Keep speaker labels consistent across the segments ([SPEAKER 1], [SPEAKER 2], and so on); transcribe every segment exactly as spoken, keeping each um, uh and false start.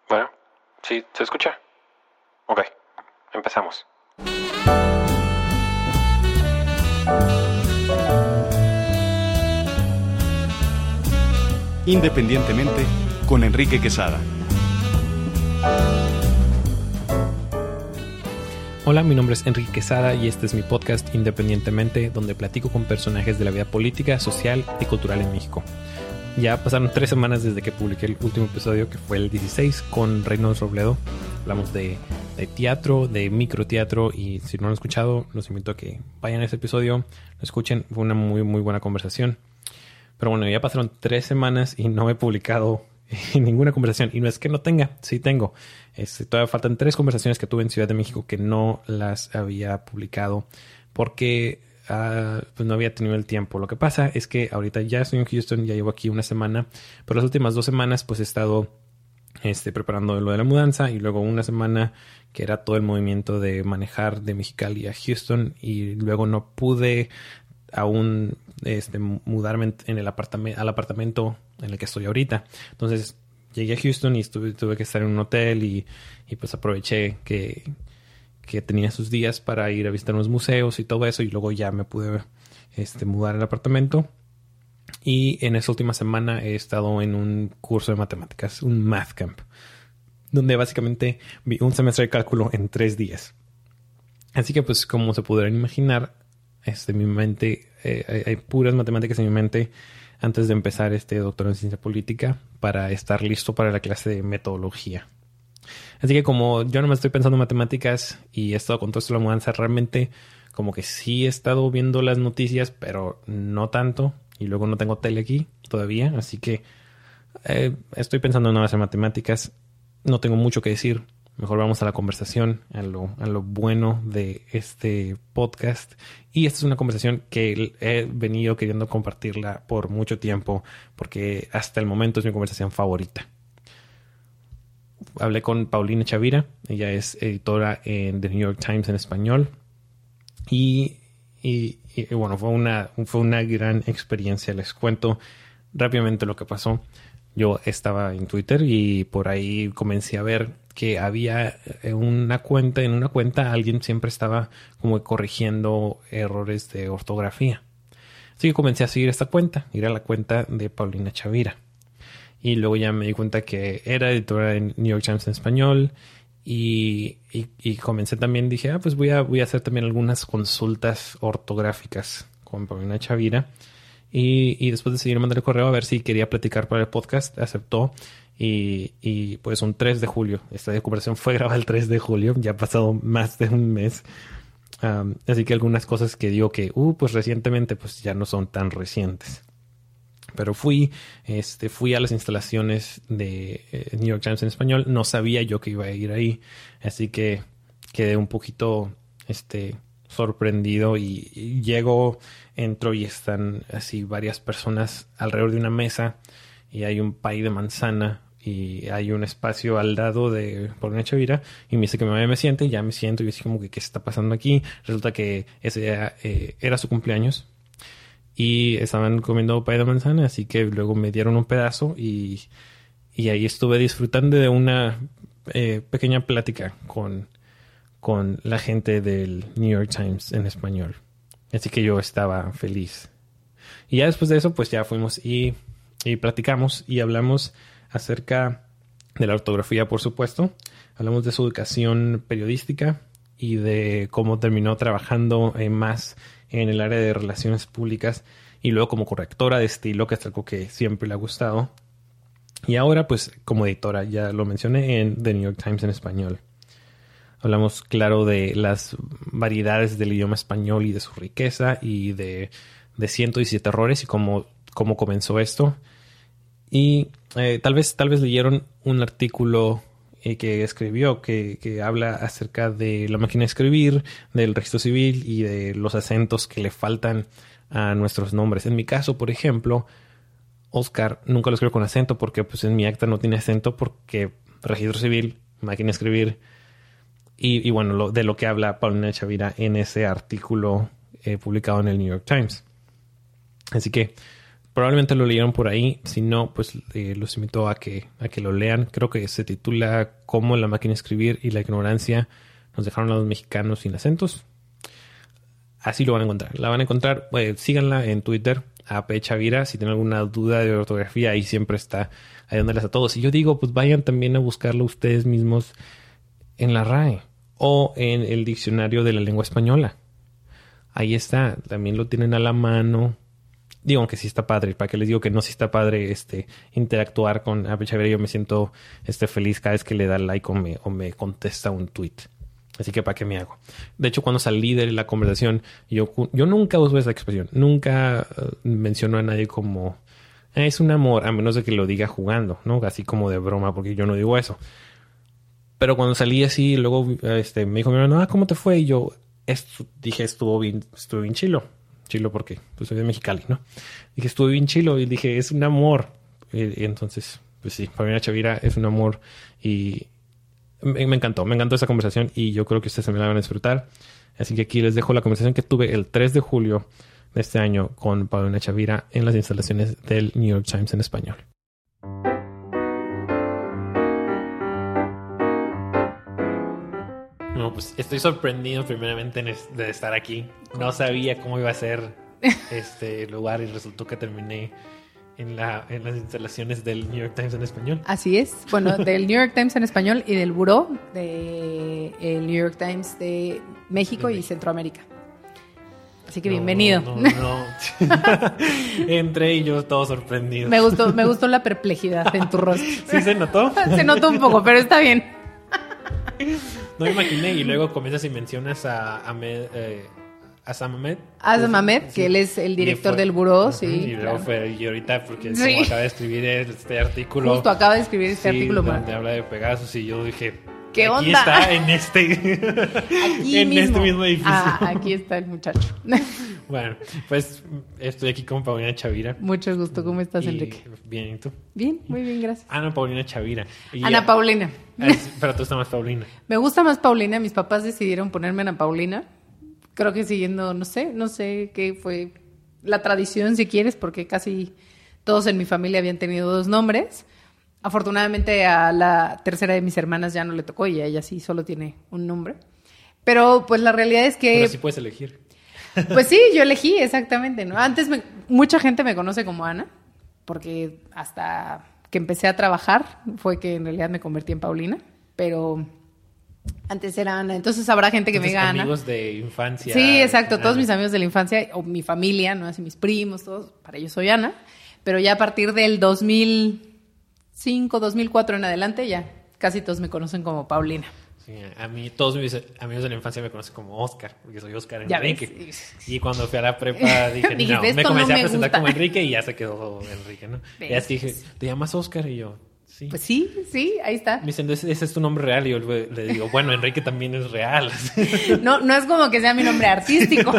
[SPEAKER 1] Bueno, ¿sí se escucha? Ok, empezamos.
[SPEAKER 2] Independientemente, con Enrique Quesada.
[SPEAKER 3] Hola, mi nombre es Enrique Quesada y este es mi podcast Independientemente, donde platico con personajes de la vida política, social y cultural en México. Ya pasaron tres semanas desde que publiqué el último episodio, que fue el dieciséis, con Reynolds Robledo. Hablamos de, de teatro, de microteatro, y si no lo han escuchado, los invito a que vayan a ese episodio, lo escuchen. Fue una muy, muy buena conversación. Pero bueno, ya pasaron tres semanas y no he publicado ninguna conversación. Y no es que no tenga, sí tengo. Este, todavía faltan tres conversaciones que tuve en Ciudad de México que no las había publicado porque uh, pues no había tenido el tiempo. Lo que pasa es que ahorita ya estoy en Houston, ya llevo aquí una semana, pero las últimas dos semanas pues he estado este, preparando lo de la mudanza, y luego una semana que era todo el movimiento de manejar de Mexicali a Houston, y luego no pude aún este, mudarme en el apartamento, al apartamento en el que estoy ahorita. Entonces llegué a Houston y estuve, tuve que estar en un hotel y, y pues aproveché que, que tenía sus días para ir a visitar unos museos y todo eso, y luego ya me pude este, mudar al apartamento. Y en esa última semana he estado en un curso de matemáticas, un math camp, donde básicamente vi un semestre de cálculo en tres días. Así que pues como se podrán imaginar, este, mi mente, eh, hay, hay puras matemáticas en mi mente antes de empezar este doctorado en ciencia política para estar listo para la clase de metodología. Así que como yo no me estoy pensando en matemáticas y he estado con todo esto de la mudanza, realmente como que sí he estado viendo las noticias, pero no tanto. Y luego no tengo tele aquí todavía, así que eh, estoy pensando en no hacer matemáticas. No tengo mucho que decir. Mejor vamos a la conversación, a lo, a lo bueno de este podcast. Y esta es una conversación que he venido queriendo compartirla por mucho tiempo, porque hasta el momento es mi conversación favorita. Hablé con Paulina Chavira. Ella es editora en The New York Times en español. Y, y, y bueno, fue una, fue una gran experiencia. Les cuento rápidamente lo que pasó. Yo estaba en Twitter y por ahí comencé a ver que había una cuenta, en una cuenta alguien siempre estaba como corrigiendo errores de ortografía. Así que comencé a seguir esta cuenta, ir a la cuenta de Paulina Chavira. Y luego ya me di cuenta que era editora en New York Times en español. Y, y, y comencé también, dije, ah, pues voy a, voy a hacer también algunas consultas ortográficas con Paulina Chavira. Y, y después decidí mandar el correo a ver si quería platicar para el podcast. Aceptó. Y, y pues un tres de julio. Esta conversación fue grabada el tres de julio. Ya ha pasado más de un mes. Um, así que algunas cosas que digo que, uh, pues recientemente, pues ya no son tan recientes. Pero fui, este, fui a las instalaciones de eh, New York Times en español. No sabía yo que iba a ir ahí. Así que quedé un poquito, este... sorprendido y, y llego, entro y están así varias personas alrededor de una mesa y hay un pay de manzana y hay un espacio al lado de Paulina Chavira y me dice que me vaya, me siente, y ya me siento y yo así como que ¿qué está pasando aquí? Resulta que ese día eh, era su cumpleaños y estaban comiendo pay de manzana, así que luego me dieron un pedazo y, y ahí estuve disfrutando de una eh, pequeña plática con con la gente del New York Times en español. Así que yo estaba feliz. Y ya después de eso, pues ya fuimos y, y platicamos y hablamos acerca de la ortografía, por supuesto. Hablamos de su educación periodística y de cómo terminó trabajando eh, más en el área de relaciones públicas y luego como correctora de estilo, que es algo que siempre le ha gustado. Y ahora, pues, como editora, ya lo mencioné, en The New York Times en español. Hablamos, claro, de las variedades del idioma español y de su riqueza y de, de ciento diecisiete errores y cómo, cómo comenzó esto. Y eh, tal vez, tal vez leyeron un artículo eh, que escribió que, que habla acerca de la máquina de escribir, del registro civil y de los acentos que le faltan a nuestros nombres. En mi caso, por ejemplo, Oscar nunca lo escribo con acento porque pues en mi acta no tiene acento porque registro civil, máquina de escribir. Y, y bueno, lo, de lo que habla Paulina Chavira en ese artículo eh, publicado en el New York Times. Así que probablemente lo leyeron por ahí. Si no, pues eh, los invito a que, a que lo lean. Creo que se titula Cómo la máquina de escribir y la ignorancia nos dejaron a los mexicanos sin acentos. Así lo van a encontrar. La van a encontrar. Eh, síganla en Twitter, A P Chavira. Si tienen alguna duda de ortografía, ahí siempre está ayudándoles a todos. Y yo digo, pues vayan también a buscarlo ustedes mismos en la R A E o en el diccionario de la lengua española. Ahí está. También lo tienen a la mano. Digo, aunque sí está padre. ¿Para qué les digo que no sí está padre este, interactuar con A P Chavira? Yo me siento este, feliz cada vez que le da like o me, o me contesta un tweet. Así que ¿para qué me hago? De hecho, cuando salí de la conversación, yo, yo nunca uso esa expresión. Nunca uh, menciono a nadie como... Eh, es un amor, a menos de que lo diga jugando, ¿no? Así como de broma, porque yo no digo eso. Pero cuando salí así, luego este, me dijo mi hermano, ah, ¿cómo te fue? Y yo estu- dije, estuvo bien, estuvo bien chilo. Chilo porque pues soy de Mexicali, ¿no? Dije, estuvo bien chilo. Y dije, es un amor. Y, y entonces, pues sí, Paulina Chavira es un amor y... Me, me encantó, me encantó esa conversación y yo creo que ustedes también la van a disfrutar. Así que aquí les dejo la conversación que tuve el tres de julio de este año con Paulina Chavira en las instalaciones del New York Times en español. No, pues estoy sorprendido primeramente de estar aquí. No sabía cómo iba a ser este lugar y resultó que terminé En, la, en las instalaciones del New York Times en español.
[SPEAKER 4] Así es. Bueno, del New York Times en español y del buró del de New York Times de México de y México. Centroamérica. Así que no, bienvenido.
[SPEAKER 3] No, no, no. Entre ellos todos sorprendidos.
[SPEAKER 4] Me gustó, me gustó la perplejidad en tu rostro.
[SPEAKER 3] ¿Sí se notó?
[SPEAKER 4] Se notó un poco, pero está bien.
[SPEAKER 3] No me imaginé. Y luego comienzas y mencionas a Ahmed... Eh, Azam Ahmed.
[SPEAKER 4] Azam Ahmed, sí. Que él es el director fue, del buró, uh-huh, sí.
[SPEAKER 3] Y luego claro. fue, y ahorita, porque sí. Como acaba de escribir este artículo.
[SPEAKER 4] Justo acaba de escribir este
[SPEAKER 3] sí,
[SPEAKER 4] artículo.
[SPEAKER 3] Donde habla de Pegasus y yo dije,
[SPEAKER 4] ¿qué
[SPEAKER 3] aquí
[SPEAKER 4] onda?
[SPEAKER 3] está, en este,
[SPEAKER 4] aquí
[SPEAKER 3] en
[SPEAKER 4] mismo.
[SPEAKER 3] este mismo edificio.
[SPEAKER 4] Ah, aquí está el muchacho.
[SPEAKER 3] Bueno, pues estoy aquí con Paulina Chavira.
[SPEAKER 4] Mucho gusto, ¿cómo estás,
[SPEAKER 3] y,
[SPEAKER 4] Enrique?
[SPEAKER 3] Bien, ¿y tú?
[SPEAKER 4] Bien, muy bien, gracias.
[SPEAKER 3] Ana Paulina Chavira.
[SPEAKER 4] Y Ana ya, Paulina.
[SPEAKER 3] Es, pero tú estás más Paulina.
[SPEAKER 4] Me gusta más Paulina, mis papás decidieron ponerme Ana Paulina. Creo que siguiendo, no sé, no sé qué fue la tradición, si quieres, porque casi todos en mi familia habían tenido dos nombres. Afortunadamente a la tercera de mis hermanas ya no le tocó y a ella sí solo tiene un nombre. Pero pues la realidad es que...
[SPEAKER 3] Pero sí puedes elegir.
[SPEAKER 4] Pues sí, yo elegí exactamente, ¿no? Antes me, mucha gente me conoce como Ana, porque hasta que empecé a trabajar fue que en realidad me convertí en Paulina, pero... Antes era Ana, entonces habrá gente que
[SPEAKER 3] entonces,
[SPEAKER 4] me gana.
[SPEAKER 3] Amigos de infancia.
[SPEAKER 4] Sí, exacto,
[SPEAKER 3] Ana.
[SPEAKER 4] Todos mis amigos de la infancia, o mi familia, ¿no? Así mis primos, todos, para ellos soy Ana. Pero ya a partir del dos mil cinco, dos mil cuatro en adelante, ya casi todos me conocen como Paulina.
[SPEAKER 3] Sí, a mí, todos mis amigos de la infancia me conocen como Oscar, porque soy Oscar
[SPEAKER 4] ya
[SPEAKER 3] Enrique.
[SPEAKER 4] Ves.
[SPEAKER 3] Y cuando fui a la prepa dije, no, me comencé
[SPEAKER 4] no me
[SPEAKER 3] a presentar
[SPEAKER 4] gusta.
[SPEAKER 3] como Enrique y ya se quedó Enrique, ¿no? ¿Ves? Y así dije, ¿te llamas Oscar? Y yo... Sí.
[SPEAKER 4] Pues sí, sí, ahí está.
[SPEAKER 3] Me dicen, ese es tu nombre real. Y yo le digo, bueno, Enrique también es real.
[SPEAKER 4] No, no es como que sea mi nombre artístico.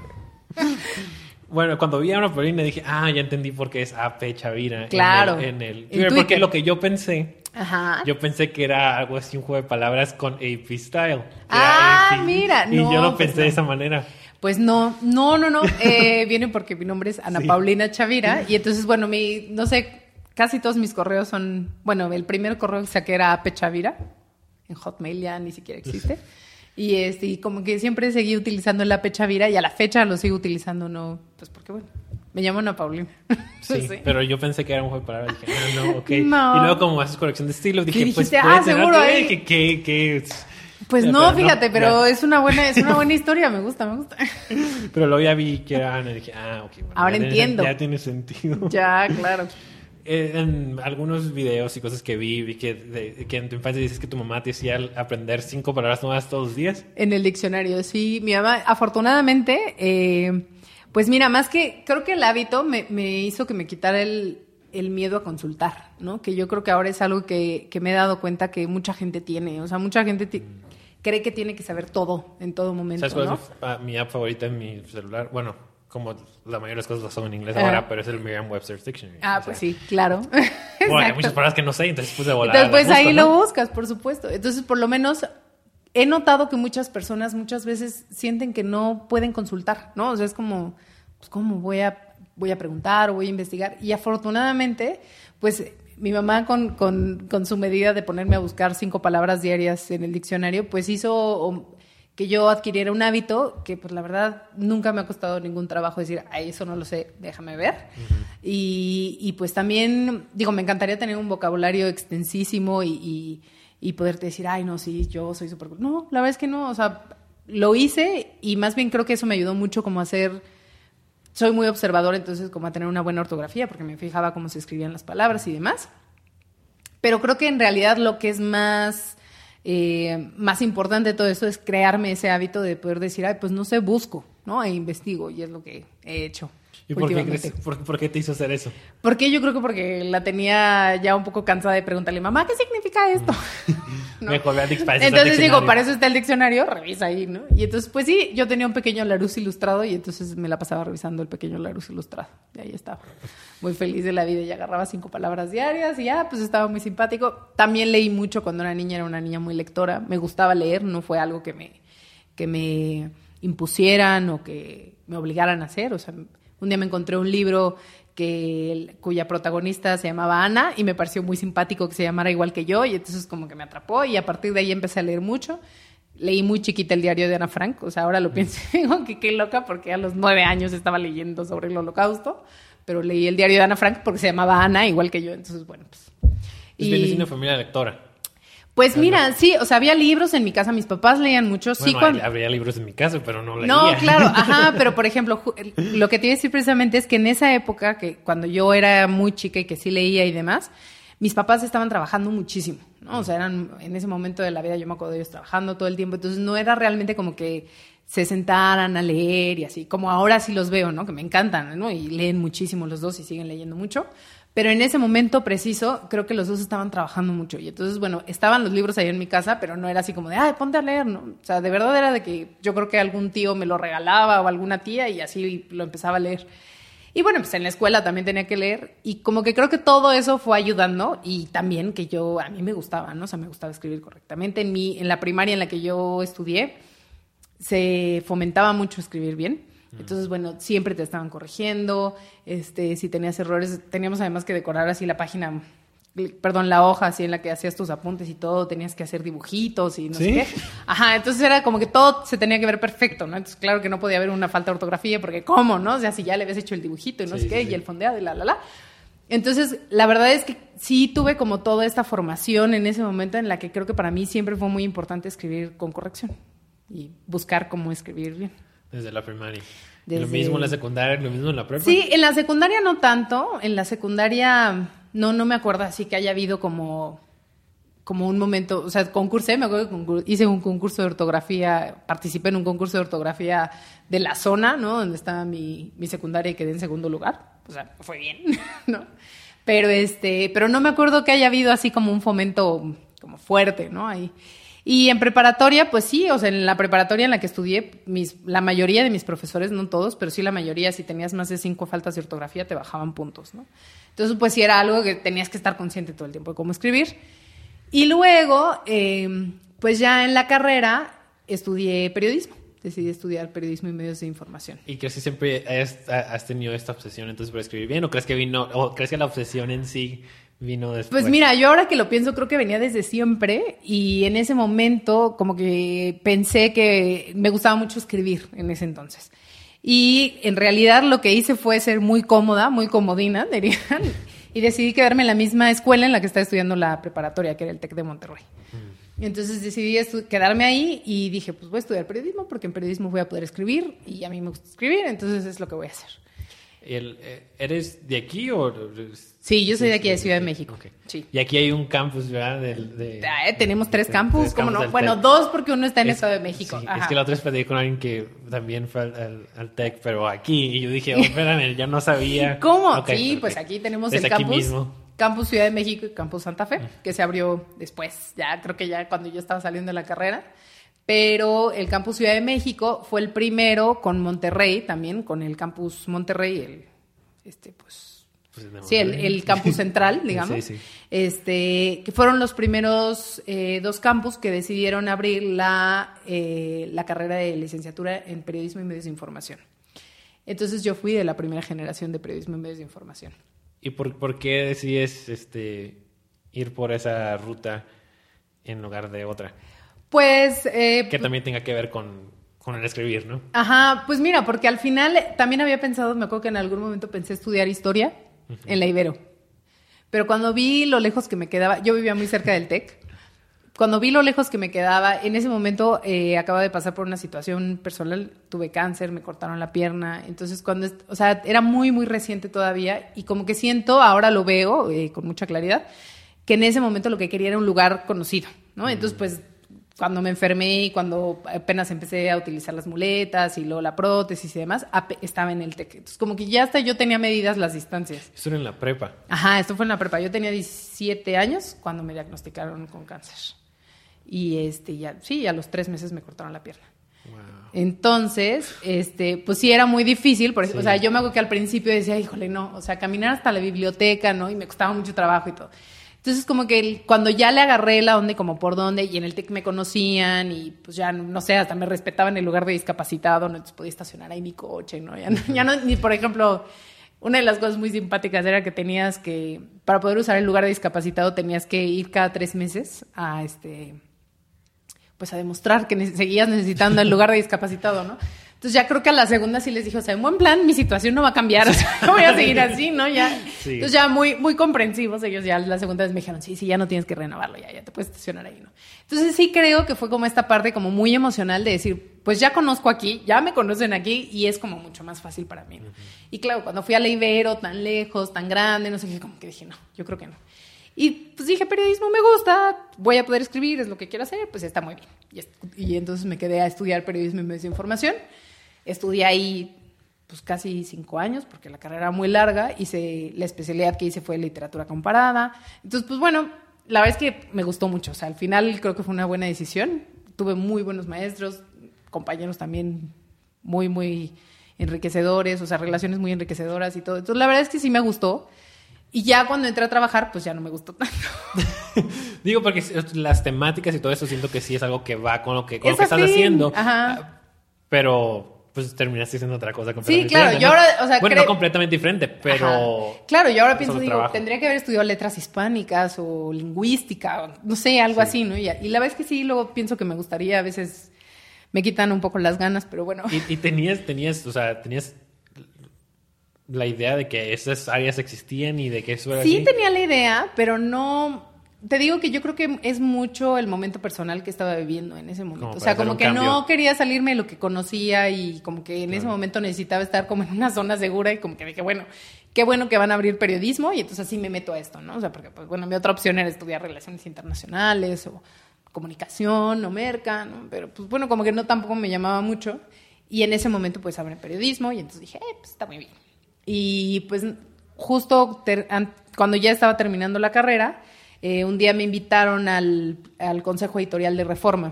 [SPEAKER 3] Bueno, cuando vi a Ana Paulina dije, ah, ya entendí por qué es A P Chavira.
[SPEAKER 4] Claro.
[SPEAKER 3] En el, en el
[SPEAKER 4] en
[SPEAKER 3] Twitter, porque lo que yo pensé,
[SPEAKER 4] Ajá.
[SPEAKER 3] yo pensé que era algo así, un juego de palabras con A P Style.
[SPEAKER 4] Ah,
[SPEAKER 3] A P.
[SPEAKER 4] mira.
[SPEAKER 3] Y
[SPEAKER 4] no,
[SPEAKER 3] yo lo
[SPEAKER 4] pues
[SPEAKER 3] pensé
[SPEAKER 4] no.
[SPEAKER 3] de esa manera.
[SPEAKER 4] Pues no, no, no, no. Eh, viene porque mi nombre es Ana sí. Paulina Chavira. Y entonces, bueno, mi, no sé... Casi todos mis correos son... Bueno, el primer correo que saqué era A P Chavira. En Hotmail ya ni siquiera existe. Y, este, y como que siempre seguí utilizando el A P Chavira. Y a la fecha lo sigo utilizando. No, pues porque, bueno, me llamo Ana Paulina.
[SPEAKER 3] Sí, sí, pero yo pensé que era un juego de palabras. Dije, ah, no, ok.
[SPEAKER 4] No.
[SPEAKER 3] Y luego como haces corrección de estilo, dije,
[SPEAKER 4] dijiste,
[SPEAKER 3] pues puede
[SPEAKER 4] ah,
[SPEAKER 3] tener
[SPEAKER 4] seguro,
[SPEAKER 3] que,
[SPEAKER 4] eh.
[SPEAKER 3] que, que, que...
[SPEAKER 4] Pues
[SPEAKER 3] ya,
[SPEAKER 4] no,
[SPEAKER 3] pero
[SPEAKER 4] fíjate,
[SPEAKER 3] no,
[SPEAKER 4] pero
[SPEAKER 3] ya.
[SPEAKER 4] es una buena es una buena historia. Me gusta, me gusta.
[SPEAKER 3] Pero luego ya vi que era Ana y dije, ah, ok. Bueno,
[SPEAKER 4] ahora
[SPEAKER 3] ya
[SPEAKER 4] entiendo.
[SPEAKER 3] Tiene, ya tiene sentido.
[SPEAKER 4] Ya, claro.
[SPEAKER 3] En algunos videos y cosas que vi, vi que, de, que en tu infancia dices que tu mamá te hacía aprender cinco palabras nuevas todos los días.
[SPEAKER 4] En el diccionario, sí. Mi mamá, afortunadamente, eh, pues mira, más que, creo que el hábito me, me hizo que me quitara el, el miedo a consultar, ¿no? Que yo creo que ahora es algo que, que me he dado cuenta que mucha gente tiene. O sea, mucha gente t- cree que tiene que saber todo en todo momento,
[SPEAKER 3] ¿sabes cuál
[SPEAKER 4] ¿no?
[SPEAKER 3] es mi, mi app favorita en mi celular? Bueno, como la mayoría de las cosas son en inglés
[SPEAKER 4] Ah.
[SPEAKER 3] ahora, pero es el Merriam-Webster's Dictionary.
[SPEAKER 4] Ah,
[SPEAKER 3] o sea,
[SPEAKER 4] pues sí, claro.
[SPEAKER 3] Bueno, hay muchas palabras que no sé, entonces puse a volar.
[SPEAKER 4] Entonces, pues
[SPEAKER 3] busco,
[SPEAKER 4] ahí
[SPEAKER 3] ¿no?
[SPEAKER 4] lo buscas, por supuesto. Entonces, por lo menos, he notado que muchas personas muchas veces sienten que no pueden consultar, ¿no? O sea, es como, pues, ¿cómo voy a voy a preguntar o voy a investigar. Y afortunadamente, pues mi mamá con, con, con su medida de ponerme a buscar cinco palabras diarias en el diccionario, pues hizo que yo adquiriera un hábito que, pues la verdad, nunca me ha costado ningún trabajo decir, ay, eso no lo sé, déjame ver. Uh-huh. Y, y pues también, digo, me encantaría tener un vocabulario extensísimo y, y, y poderte decir, ay, no, sí, yo soy súper... No, la verdad es que no, o sea, lo hice y más bien creo que eso me ayudó mucho como a hacer... Soy muy observador, entonces como a tener una buena ortografía, porque me fijaba cómo se escribían las palabras y demás. Pero creo que en realidad lo que es más... Eh, más importante de todo eso es crearme ese hábito de poder decir, ay, pues no sé, busco, ¿no? E investigo, y es lo que he hecho.
[SPEAKER 3] ¿Y por qué, crees, por, por qué te hizo hacer eso?
[SPEAKER 4] Porque yo creo que porque la tenía ya un poco cansada de preguntarle, mamá, ¿qué significa esto? ¿No?
[SPEAKER 3] Mejor vea para eso
[SPEAKER 4] entonces digo, para eso está el diccionario, revisa ahí, ¿no? Y entonces, pues sí, yo tenía un pequeño Larousse ilustrado y entonces me la pasaba revisando el pequeño Larousse ilustrado. Y ahí estaba, muy feliz de la vida y agarraba cinco palabras diarias y ya, pues estaba muy simpático. También leí mucho cuando era niña, era una niña muy lectora. Me gustaba leer, no fue algo que me, que me impusieran o que me obligaran a hacer, o sea... Un día me encontré un libro que, cuya protagonista se llamaba Ana y me pareció muy simpático que se llamara igual que yo y entonces como que me atrapó y a partir de ahí empecé a leer mucho. Leí muy chiquita el diario de Ana Frank, o sea, ahora lo pienso y digo que qué loca porque a los nueve años estaba leyendo sobre el Holocausto, pero leí el diario de Ana Frank porque se llamaba Ana igual que yo, entonces bueno, pues...
[SPEAKER 3] Y vienes de una familia lectora.
[SPEAKER 4] Pues mira, sí, o sea, había libros en mi casa, mis papás leían mucho.
[SPEAKER 3] Bueno,
[SPEAKER 4] sí, cuando...
[SPEAKER 3] habría libros en mi casa, pero no leía.
[SPEAKER 4] No, claro, ajá, pero por ejemplo, lo que te iba a decir precisamente es que en esa época, que cuando yo era muy chica y que sí leía y demás, mis papás estaban trabajando muchísimo, ¿no? O sea, eran en ese momento de la vida, yo me acuerdo de ellos trabajando todo el tiempo, entonces no era realmente como que se sentaran a leer y así, como ahora sí los veo, ¿no? Que me encantan, ¿no? Y leen muchísimo los dos y siguen leyendo mucho. Pero en ese momento preciso, creo que los dos estaban trabajando mucho. Y entonces, bueno, estaban los libros ahí en mi casa, pero no era así como de, ay, ponte a leer, ¿no? O sea, de verdad era de que yo creo que algún tío me lo regalaba o alguna tía y así lo empezaba a leer. Y bueno, pues en la escuela también tenía que leer. Y como que creo que todo eso fue ayudando. Y también que yo, a mí me gustaba, ¿no? O sea, me gustaba escribir correctamente. En, mi, en la primaria en la que yo estudié, se fomentaba mucho escribir bien. Entonces, bueno, siempre te estaban corrigiendo, este, si tenías errores, teníamos además que decorar así la página, perdón, la hoja así en la que hacías tus apuntes y todo, tenías que hacer dibujitos y no
[SPEAKER 3] ¿Sí?
[SPEAKER 4] sé qué. Ajá, entonces era como que todo se tenía que ver perfecto, ¿no? Entonces, claro que no podía haber una falta de ortografía, porque ¿cómo, no? O sea, si ya le habías hecho el dibujito y no
[SPEAKER 3] sí,
[SPEAKER 4] sé qué,
[SPEAKER 3] sí,
[SPEAKER 4] y
[SPEAKER 3] sí.
[SPEAKER 4] el fondeado y la, la, la. Entonces, la verdad es que sí tuve como toda esta formación en ese momento en la que creo que para mí siempre fue muy importante escribir con corrección y buscar cómo escribir bien.
[SPEAKER 3] Desde la primaria.
[SPEAKER 4] Desde...
[SPEAKER 3] Lo mismo en la secundaria, lo mismo en la prepa.
[SPEAKER 4] Sí, en la secundaria no tanto. En la secundaria no, no me acuerdo así que haya habido como, como un momento, o sea, concursé, me acuerdo que concur- hice un concurso de ortografía, participé en un concurso de ortografía de la zona, ¿no? Donde estaba mi, mi secundaria y quedé en segundo lugar. O sea, fue bien, ¿no? Pero este, pero no me acuerdo que haya habido así como un fomento como fuerte, ¿no? Ahí. Y en preparatoria, pues sí, o sea, en la preparatoria en la que estudié, mis, la mayoría de mis profesores, no todos, pero sí la mayoría, si tenías más de cinco faltas de ortografía, te bajaban puntos, ¿no? Entonces, pues sí era algo que tenías que estar consciente todo el tiempo de cómo escribir. Y luego, eh, pues ya en la carrera, estudié periodismo. Decidí estudiar periodismo y medios de información.
[SPEAKER 3] ¿Y crees que siempre has, has tenido esta obsesión entonces por escribir bien? ¿O crees que vino, o crees que la obsesión en sí vino después?
[SPEAKER 4] Pues mira, yo ahora que lo pienso creo que venía desde siempre y en ese momento como que pensé que me gustaba mucho escribir en ese entonces. Y en realidad lo que hice fue ser muy cómoda, muy comodina, dirían, y decidí quedarme en la misma escuela en la que estaba estudiando la preparatoria, que era el TEC de Monterrey. Mm. Entonces decidí estu- quedarme ahí y dije, pues voy a estudiar periodismo porque en periodismo voy a poder escribir y a mí me gusta escribir, entonces es lo que voy a hacer.
[SPEAKER 3] El, ¿Eres de aquí o...?
[SPEAKER 4] Sí, yo soy de aquí, de Ciudad de México. Okay. Sí.
[SPEAKER 3] Y aquí hay un campus, ¿verdad? De, de,
[SPEAKER 4] eh, tenemos tres campus,
[SPEAKER 3] tres
[SPEAKER 4] ¿cómo
[SPEAKER 3] campus
[SPEAKER 4] no? Bueno,
[SPEAKER 3] TEC.
[SPEAKER 4] dos porque uno está en el
[SPEAKER 3] es,
[SPEAKER 4] Estado de México.
[SPEAKER 3] Sí,
[SPEAKER 4] Ajá.
[SPEAKER 3] es que la otra vez platicé con alguien que también fue al, al, al TEC, pero aquí. Y yo dije, oh, espérame, ya no sabía.
[SPEAKER 4] ¿Cómo?
[SPEAKER 3] Okay,
[SPEAKER 4] sí,
[SPEAKER 3] okay.
[SPEAKER 4] pues aquí tenemos
[SPEAKER 3] es
[SPEAKER 4] el
[SPEAKER 3] aquí
[SPEAKER 4] campus.
[SPEAKER 3] Mismo.
[SPEAKER 4] Campus Ciudad de México y Campus Santa Fe, que se abrió después, ya creo que ya cuando yo estaba saliendo de la carrera. Pero el Campus Ciudad de México fue el primero con Monterrey también, con el Campus Monterrey, el este pues, pues no, sí, el, el campus central, digamos. Sí, sí. Este, que fueron los primeros eh, dos campus que decidieron abrir la, eh, la carrera de licenciatura en periodismo y medios de información. Entonces yo fui de la primera generación de periodismo en medios de información.
[SPEAKER 3] ¿Y por, por qué decides este, ir por esa ruta en lugar de otra?
[SPEAKER 4] Pues... Eh,
[SPEAKER 3] que también tenga que ver con, con el escribir, ¿no?
[SPEAKER 4] Ajá, pues mira, porque al final también había pensado, me acuerdo que en algún momento pensé estudiar historia uh-huh. en la Ibero. Pero cuando vi lo lejos que me quedaba, yo vivía muy cerca del TEC, cuando vi lo lejos que me quedaba, en ese momento eh, acababa de pasar por una situación personal, tuve cáncer, me cortaron la pierna, entonces cuando, o sea, era muy, muy reciente todavía y como que siento, ahora lo veo eh, con mucha claridad, que en ese momento lo que quería era un lugar conocido, ¿no? Mm. Entonces, pues, cuando me enfermé y cuando apenas empecé a utilizar las muletas y luego la prótesis y demás, estaba en el TEC. Entonces, como que ya hasta yo tenía medidas las distancias.
[SPEAKER 3] Esto era en la prepa.
[SPEAKER 4] Ajá, esto fue en la prepa. Yo tenía diecisiete años cuando me diagnosticaron con cáncer. Y este, ya, sí, a los tres meses me cortaron la pierna. Wow. Entonces, este, pues sí era muy difícil. Por, sí. O sea, yo me acuerdo que al principio decía, híjole, no, o sea, caminar hasta la biblioteca, ¿no? Y me costaba mucho trabajo y todo. Entonces, como que el, cuando ya le agarré la onda y como por dónde, y en el TEC me conocían y pues ya, no sé, hasta me respetaban el lugar de discapacitado, ¿no? Entonces podía estacionar ahí mi coche, ¿no? Ya no, ya no, ni por ejemplo, una de las cosas muy simpáticas era que tenías que, para poder usar el lugar de discapacitado, tenías que ir cada tres meses a este... pues a demostrar que ne- seguías necesitando el lugar de discapacitado, ¿no? Entonces ya creo que a la segunda sí les dije, o sea, en buen plan, mi situación no va a cambiar, o sea, no voy a seguir así, ¿no? Ya. Sí. Entonces ya muy, muy comprensivos ellos, ya la segunda vez me dijeron, sí, sí, ya no tienes que renovarlo, ya, ya te puedes estacionar ahí, ¿no? Entonces sí creo que fue como esta parte como muy emocional de decir, pues ya conozco aquí, ya me conocen aquí y es como mucho más fácil para mí, ¿no? Uh-huh. Y claro, cuando fui a la Ibero, tan lejos, tan grande, no sé qué, como que dije, no, yo creo que no. Y pues dije, periodismo me gusta, voy a poder escribir, es lo que quiero hacer, pues está muy bien. Y, est- y entonces me quedé a estudiar periodismo y medios de información. Estudié ahí pues casi cinco años, porque la carrera era muy larga. Hice, la especialidad que hice fue literatura comparada. Entonces, pues bueno, la verdad es que me gustó mucho. O sea, al final creo que fue una buena decisión. Tuve muy buenos maestros, compañeros también muy, muy enriquecedores, o sea, relaciones muy enriquecedoras y todo. Entonces, la verdad es que sí me gustó. Y ya cuando entré a trabajar, pues ya no me gustó tanto.
[SPEAKER 3] Digo, porque las temáticas y todo eso siento que sí es algo que va con lo que, con lo que estás haciendo.
[SPEAKER 4] Ajá.
[SPEAKER 3] Pero pues terminaste haciendo otra cosa completamente
[SPEAKER 4] sí, claro,
[SPEAKER 3] diferente.
[SPEAKER 4] Yo
[SPEAKER 3] ¿no?
[SPEAKER 4] ahora, o sea,
[SPEAKER 3] bueno,
[SPEAKER 4] cre...
[SPEAKER 3] no completamente diferente, pero...
[SPEAKER 4] Ajá. Claro, yo ahora pienso, digo,
[SPEAKER 3] trabajo.
[SPEAKER 4] Tendría que haber estudiado letras hispánicas o lingüística, no sé, algo sí. así, ¿no? Y, y la verdad es que sí, luego pienso que me gustaría, a veces me quitan un poco las ganas, pero bueno.
[SPEAKER 3] Y, y tenías, tenías, o sea, tenías... la idea de que esas áreas existían y de que eso era
[SPEAKER 4] sí
[SPEAKER 3] así.
[SPEAKER 4] Tenía la idea, pero no... Te digo que yo creo que es mucho el momento personal que estaba viviendo en ese momento.
[SPEAKER 3] Como
[SPEAKER 4] o sea, como que
[SPEAKER 3] cambio.
[SPEAKER 4] no quería salirme de lo que conocía y como que en claro. ese momento necesitaba estar como en una zona segura y como que dije, bueno, qué bueno que van a abrir periodismo y entonces así me meto a esto, ¿no? O sea, porque pues bueno, mi otra opción era estudiar relaciones internacionales o comunicación o merca, ¿no? Pero pues bueno, como que no tampoco me llamaba mucho y en ese momento pues abren periodismo y entonces dije, eh, pues está muy bien. Y pues justo ter- an- cuando ya estaba terminando la carrera, eh, un día me invitaron al, al Consejo Editorial de Reforma.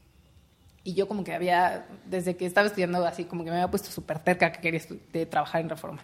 [SPEAKER 4] Y yo como que había, desde que estaba estudiando así, como que me había puesto súper terca que quería estu- de trabajar en Reforma.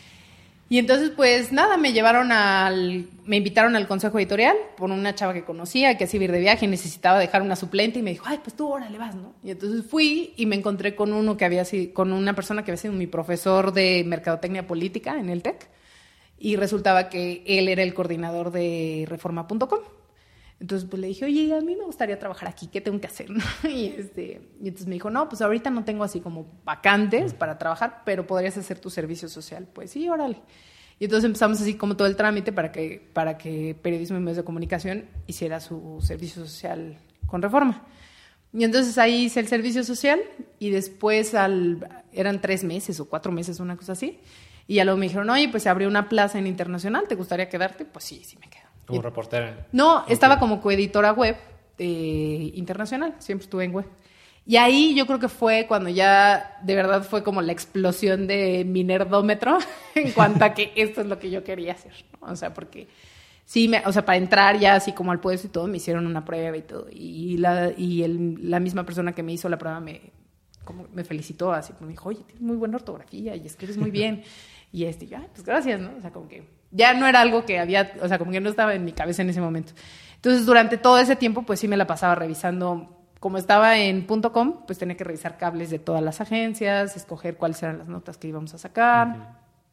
[SPEAKER 4] Y entonces, pues nada, me llevaron al, me invitaron al Consejo Editorial por una chava que conocía, que así iba a ir de viaje y necesitaba dejar una suplente y me dijo, ay, pues tú órale vas, ¿no? Y entonces fui y me encontré con uno que había sido, con una persona que había sido mi profesor de Mercadotecnia Política en el TEC y resultaba que él era el coordinador de reforma punto com. Entonces, pues le dije, oye, a mí me gustaría trabajar aquí, ¿qué tengo que hacer? y, este, y entonces me dijo, no, pues ahorita no tengo así como vacantes para trabajar, pero podrías hacer tu servicio social. Pues sí, órale. Y entonces empezamos así como todo el trámite para que, para que Periodismo y Medios de Comunicación hiciera su servicio social con Reforma. Y entonces ahí hice el servicio social y después al, eran tres meses o cuatro meses, una cosa así. Y ya luego me dijeron, oye, pues se abrió una plaza en Internacional, ¿te gustaría quedarte? Pues sí, sí me quedo.
[SPEAKER 3] ¿Como
[SPEAKER 4] y,
[SPEAKER 3] reportera?
[SPEAKER 4] No, okay. Estaba como coeditora web eh, internacional, siempre estuve en web. Y ahí yo creo que fue cuando ya de verdad fue como la explosión de mi nerdómetro en cuanto a que esto es lo que yo quería hacer, ¿no? O sea, porque sí, me, o sea, para entrar ya así como al puesto y todo, me hicieron una prueba y todo. Y la, y el, la misma persona que me hizo la prueba me, como me felicitó, así me dijo, oye, tienes muy buena ortografía y escribes muy bien. Y este, yo, ah, pues gracias, ¿no? O sea, como que ya no era algo que había, o sea, como que no estaba en mi cabeza en ese momento. Entonces, durante todo ese tiempo, pues sí me la pasaba revisando como estaba en punto .com, pues tenía que revisar cables de todas las agencias, escoger cuáles eran las notas que íbamos a sacar. Uh-huh.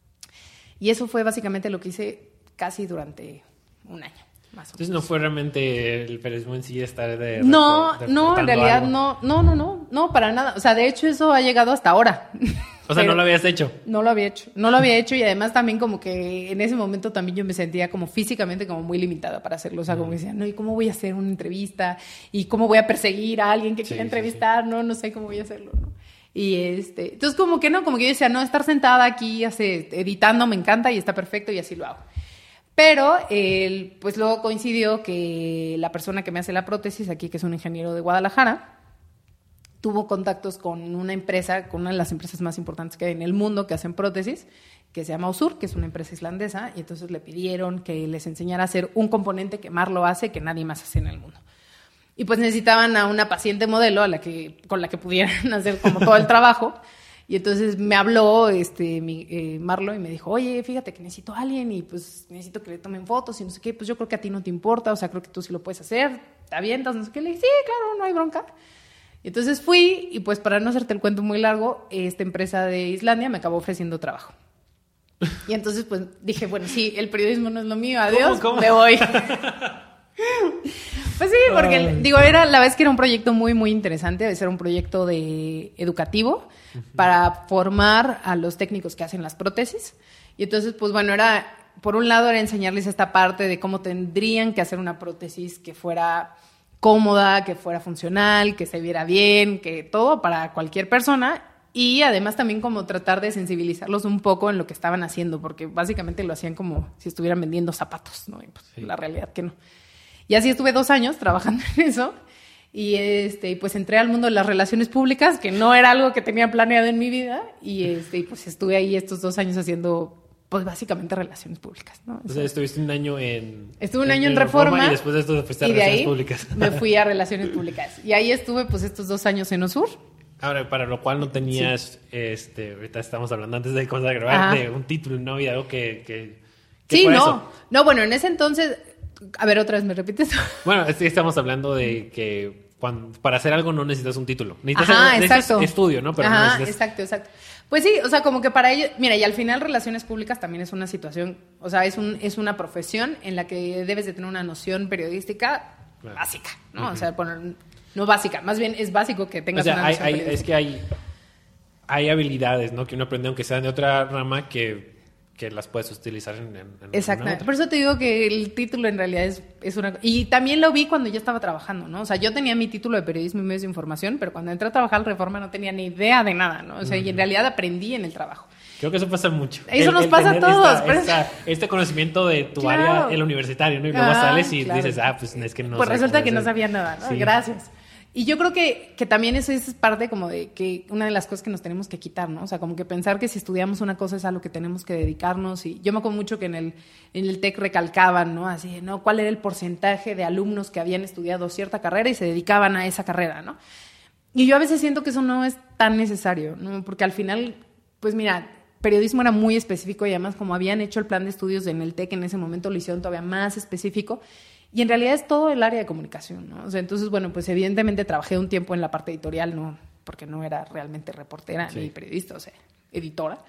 [SPEAKER 4] Y eso fue básicamente lo que hice casi durante un año. Más o
[SPEAKER 3] Entonces
[SPEAKER 4] menos.
[SPEAKER 3] no fue realmente el periodismo en sí estar de...
[SPEAKER 4] No,
[SPEAKER 3] de
[SPEAKER 4] no, en realidad
[SPEAKER 3] algo.
[SPEAKER 4] no, no, no, no, no, para nada. O sea, de hecho eso ha llegado hasta ahora.
[SPEAKER 3] O sea,
[SPEAKER 4] Pero
[SPEAKER 3] no lo habías hecho.
[SPEAKER 4] No lo había hecho, no lo había hecho y además también como que en ese momento también yo me sentía como físicamente como muy limitada para hacerlo. O sea, como que decía, no, ¿y cómo voy a hacer una entrevista? ¿Y cómo voy a perseguir a alguien que
[SPEAKER 3] Sí,
[SPEAKER 4] quiera
[SPEAKER 3] sí,
[SPEAKER 4] entrevistar? No, no sé cómo voy a hacerlo, ¿no? Y este, entonces como que no, como que yo decía, no, estar sentada aquí hace, editando me encanta y está perfecto y así lo hago. Pero, el, pues luego coincidió que la persona que me hace la prótesis aquí, que es un ingeniero de Guadalajara, tuvo contactos con una empresa, con una de las empresas más importantes que hay en el mundo que hacen prótesis, que se llama Össur, que es una empresa islandesa, y entonces le pidieron que les enseñara a hacer un componente que Marlo hace, que nadie más hace en el mundo. Y pues necesitaban a una paciente modelo a la que, con la que pudieran hacer como todo el trabajo. Y entonces me habló este, mi, eh, Marlo y me dijo, oye, fíjate que necesito a alguien y pues necesito que le tomen fotos y no sé qué. Pues yo creo que a ti no te importa, o sea, creo que tú sí lo puedes hacer, te avientas, no sé qué. Le dije, sí, claro, no hay bronca. Y entonces fui y pues para no hacerte el cuento muy largo, esta empresa de Islandia me acabó ofreciendo trabajo. Y entonces pues dije, bueno, sí, el periodismo no es lo mío, adiós,
[SPEAKER 3] ¿Cómo, cómo?
[SPEAKER 4] me voy. Pues sí, porque Ay. digo, era la vez que era un proyecto muy, muy interesante, era un proyecto de educativo uh-huh. para formar a los técnicos que hacen las prótesis. Y entonces, pues bueno, era, por un lado era enseñarles esta parte de cómo tendrían que hacer una prótesis que fuera cómoda, que fuera funcional, que se viera bien, que todo para cualquier persona. Y además también como tratar de sensibilizarlos un poco en lo que estaban haciendo, porque básicamente lo hacían como si estuvieran vendiendo zapatos, ¿no? Y pues sí. La realidad que no. Y así estuve dos años trabajando en eso y este, pues entré al mundo de las relaciones públicas, que no era algo que tenía planeado en mi vida, y este, pues estuve ahí estos dos años haciendo, pues básicamente relaciones públicas, ¿no?
[SPEAKER 3] O sea, estuviste un año en...
[SPEAKER 4] Estuve un año en, en Reforma, Reforma
[SPEAKER 3] y después de esto fuiste a
[SPEAKER 4] y de
[SPEAKER 3] Relaciones
[SPEAKER 4] ahí
[SPEAKER 3] Públicas.
[SPEAKER 4] Me fui a Relaciones Públicas y ahí estuve pues estos dos años en Össur.
[SPEAKER 3] Ahora, para lo cual no tenías, sí. este, ahorita estamos hablando antes de comenzar a grabar, Ajá. de un título, ¿no? Y algo que... que, que
[SPEAKER 4] sí, no,
[SPEAKER 3] eso.
[SPEAKER 4] no, bueno, en ese entonces... A ver, otra vez, ¿me repites?
[SPEAKER 3] Bueno, sí estamos hablando de que cuando, para hacer algo no necesitas un título. Necesitas,
[SPEAKER 4] Ajá,
[SPEAKER 3] hacer, necesitas
[SPEAKER 4] exacto.
[SPEAKER 3] estudio, ¿no? Pero
[SPEAKER 4] Ajá,
[SPEAKER 3] no necesitas...
[SPEAKER 4] exacto, exacto. Pues sí, o sea, como que para ellos... Mira, y al final relaciones públicas también es una situación... O sea, es, un, es una profesión en la que debes de tener una noción periodística claro. básica, ¿no? Uh-huh. O sea, bueno, no básica. Más bien es básico que tengas
[SPEAKER 3] o sea,
[SPEAKER 4] una
[SPEAKER 3] hay,
[SPEAKER 4] noción
[SPEAKER 3] hay,
[SPEAKER 4] periodística.
[SPEAKER 3] Es que hay, hay habilidades, ¿no? Que uno aprende, aunque sean de otra rama, que... que las puedes utilizar en, en, en
[SPEAKER 4] Exactamente. Por eso te digo que el título en realidad es, es una... Y también lo vi cuando ya estaba trabajando, ¿no? O sea, yo tenía mi título de periodismo y medios de información, pero cuando entré a trabajar en Reforma no tenía ni idea de nada, ¿no? O sea, uh-huh. y en realidad aprendí en el trabajo.
[SPEAKER 3] Creo que eso pasa mucho.
[SPEAKER 4] Eso
[SPEAKER 3] el,
[SPEAKER 4] nos
[SPEAKER 3] el
[SPEAKER 4] pasa a todos.
[SPEAKER 3] Esta,
[SPEAKER 4] pero...
[SPEAKER 3] esta, este conocimiento de tu
[SPEAKER 4] claro.
[SPEAKER 3] área, el universitario, ¿no? Y luego
[SPEAKER 4] ah,
[SPEAKER 3] sales y
[SPEAKER 4] claro.
[SPEAKER 3] dices, ah, pues es que no
[SPEAKER 4] Pues
[SPEAKER 3] sé
[SPEAKER 4] resulta que
[SPEAKER 3] hacer.
[SPEAKER 4] no sabía nada, ¿no?
[SPEAKER 3] Sí.
[SPEAKER 4] Gracias. Y yo creo que, que también eso es parte como de que una de las cosas que nos tenemos que quitar, ¿no? O sea, como que pensar que si estudiamos una cosa es a lo que tenemos que dedicarnos. Y yo me acuerdo mucho que en el, en el TEC recalcaban, ¿no? Así, ¿no? ¿Cuál era el porcentaje de alumnos que habían estudiado cierta carrera y se dedicaban a esa carrera, ¿no? Y yo a veces siento que eso no es tan necesario, ¿no? Porque al final, pues mira, periodismo era muy específico y además como habían hecho el plan de estudios en el TEC en ese momento lo hicieron todavía más específico. Y en realidad es todo el área de comunicación, ¿no? O sea, entonces, bueno, pues evidentemente trabajé un tiempo en la parte editorial, no, porque no era realmente reportera sí. ni periodista, o sea, editora.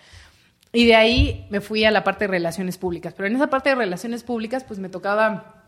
[SPEAKER 4] Y de ahí me fui a la parte de relaciones públicas. Pero en esa parte de relaciones públicas, pues me tocaba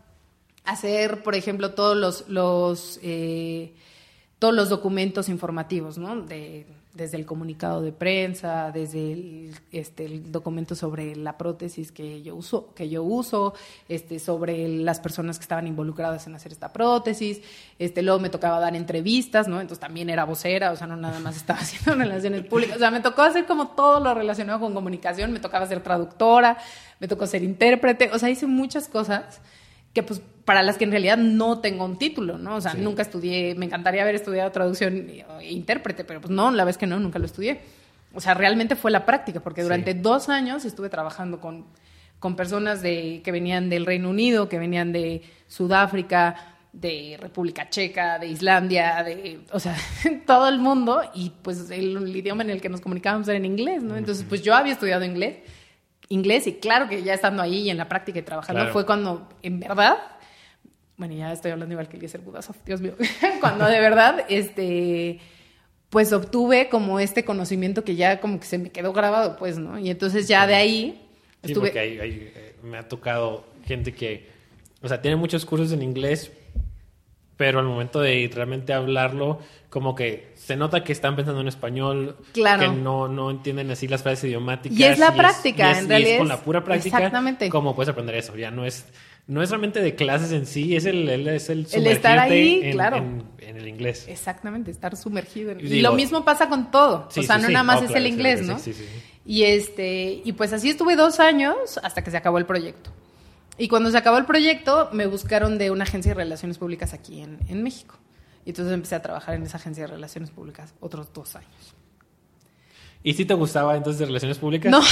[SPEAKER 4] hacer, por ejemplo, todos los, los, eh, todos los documentos informativos, ¿no? De... Desde el comunicado de prensa, desde el, este, el documento sobre la prótesis que yo uso, que yo uso, este, sobre las personas que estaban involucradas en hacer esta prótesis. Este, luego me tocaba dar entrevistas, ¿no? Entonces también era vocera, o sea, no nada más estaba haciendo relaciones públicas. O sea, me tocó hacer como todo lo relacionado con comunicación. Me tocaba ser traductora, me tocó ser intérprete. O sea, hice muchas cosas que pues para las que en realidad no tengo un título, ¿no? O sea, sí. nunca estudié, me encantaría haber estudiado traducción e intérprete, pero pues no, la vez que no, nunca lo estudié. O sea, realmente fue la práctica, porque durante sí. dos años estuve trabajando con, con personas de, que venían del Reino Unido, que venían de Sudáfrica, de República Checa, de Islandia, de, o sea, todo el mundo, y pues el, el idioma en el que nos comunicábamos era en inglés, ¿no? Entonces, pues yo había estudiado inglés, inglés y claro que ya estando ahí y en la práctica y trabajando claro. fue cuando en verdad, bueno, ya estoy hablando igual que Eliezer Budasov, Dios mío, cuando de verdad, este, pues obtuve como este conocimiento que ya como que se me quedó grabado, pues, ¿no? Y entonces ya de ahí estuve...
[SPEAKER 5] Sí, porque hay, hay, eh, me ha tocado gente que, o sea, tiene muchos cursos en inglés, pero al momento de realmente hablarlo, como que se nota que están pensando en español,
[SPEAKER 4] claro.
[SPEAKER 5] que no, no entienden así las frases idiomáticas.
[SPEAKER 4] Y es la
[SPEAKER 5] y
[SPEAKER 4] práctica,
[SPEAKER 5] es, y es,
[SPEAKER 4] en
[SPEAKER 5] y
[SPEAKER 4] realidad.
[SPEAKER 5] es con la pura práctica,
[SPEAKER 4] exactamente.
[SPEAKER 5] cómo puedes aprender eso. Ya no es, no es realmente de clases en sí, es el, el, es el,
[SPEAKER 4] el estar ahí,
[SPEAKER 5] en,
[SPEAKER 4] claro.
[SPEAKER 5] En, en el inglés.
[SPEAKER 4] Exactamente, estar sumergido. En...
[SPEAKER 5] Digo,
[SPEAKER 4] y lo mismo pasa con todo.
[SPEAKER 5] Sí,
[SPEAKER 4] o sea,
[SPEAKER 5] sí,
[SPEAKER 4] no
[SPEAKER 5] sí.
[SPEAKER 4] nada más
[SPEAKER 5] Oh,
[SPEAKER 4] es
[SPEAKER 5] claro,
[SPEAKER 4] el inglés,
[SPEAKER 5] sí,
[SPEAKER 4] ¿no?
[SPEAKER 5] Sí, sí, sí.
[SPEAKER 4] Y, este, y pues así estuve dos años hasta que se acabó el proyecto. Y cuando se acabó el proyecto, me buscaron de una agencia de relaciones públicas aquí en, en México. Y entonces empecé a trabajar en esa agencia de relaciones públicas otros dos años.
[SPEAKER 5] ¿Y si te gustaba entonces de relaciones públicas?
[SPEAKER 4] No.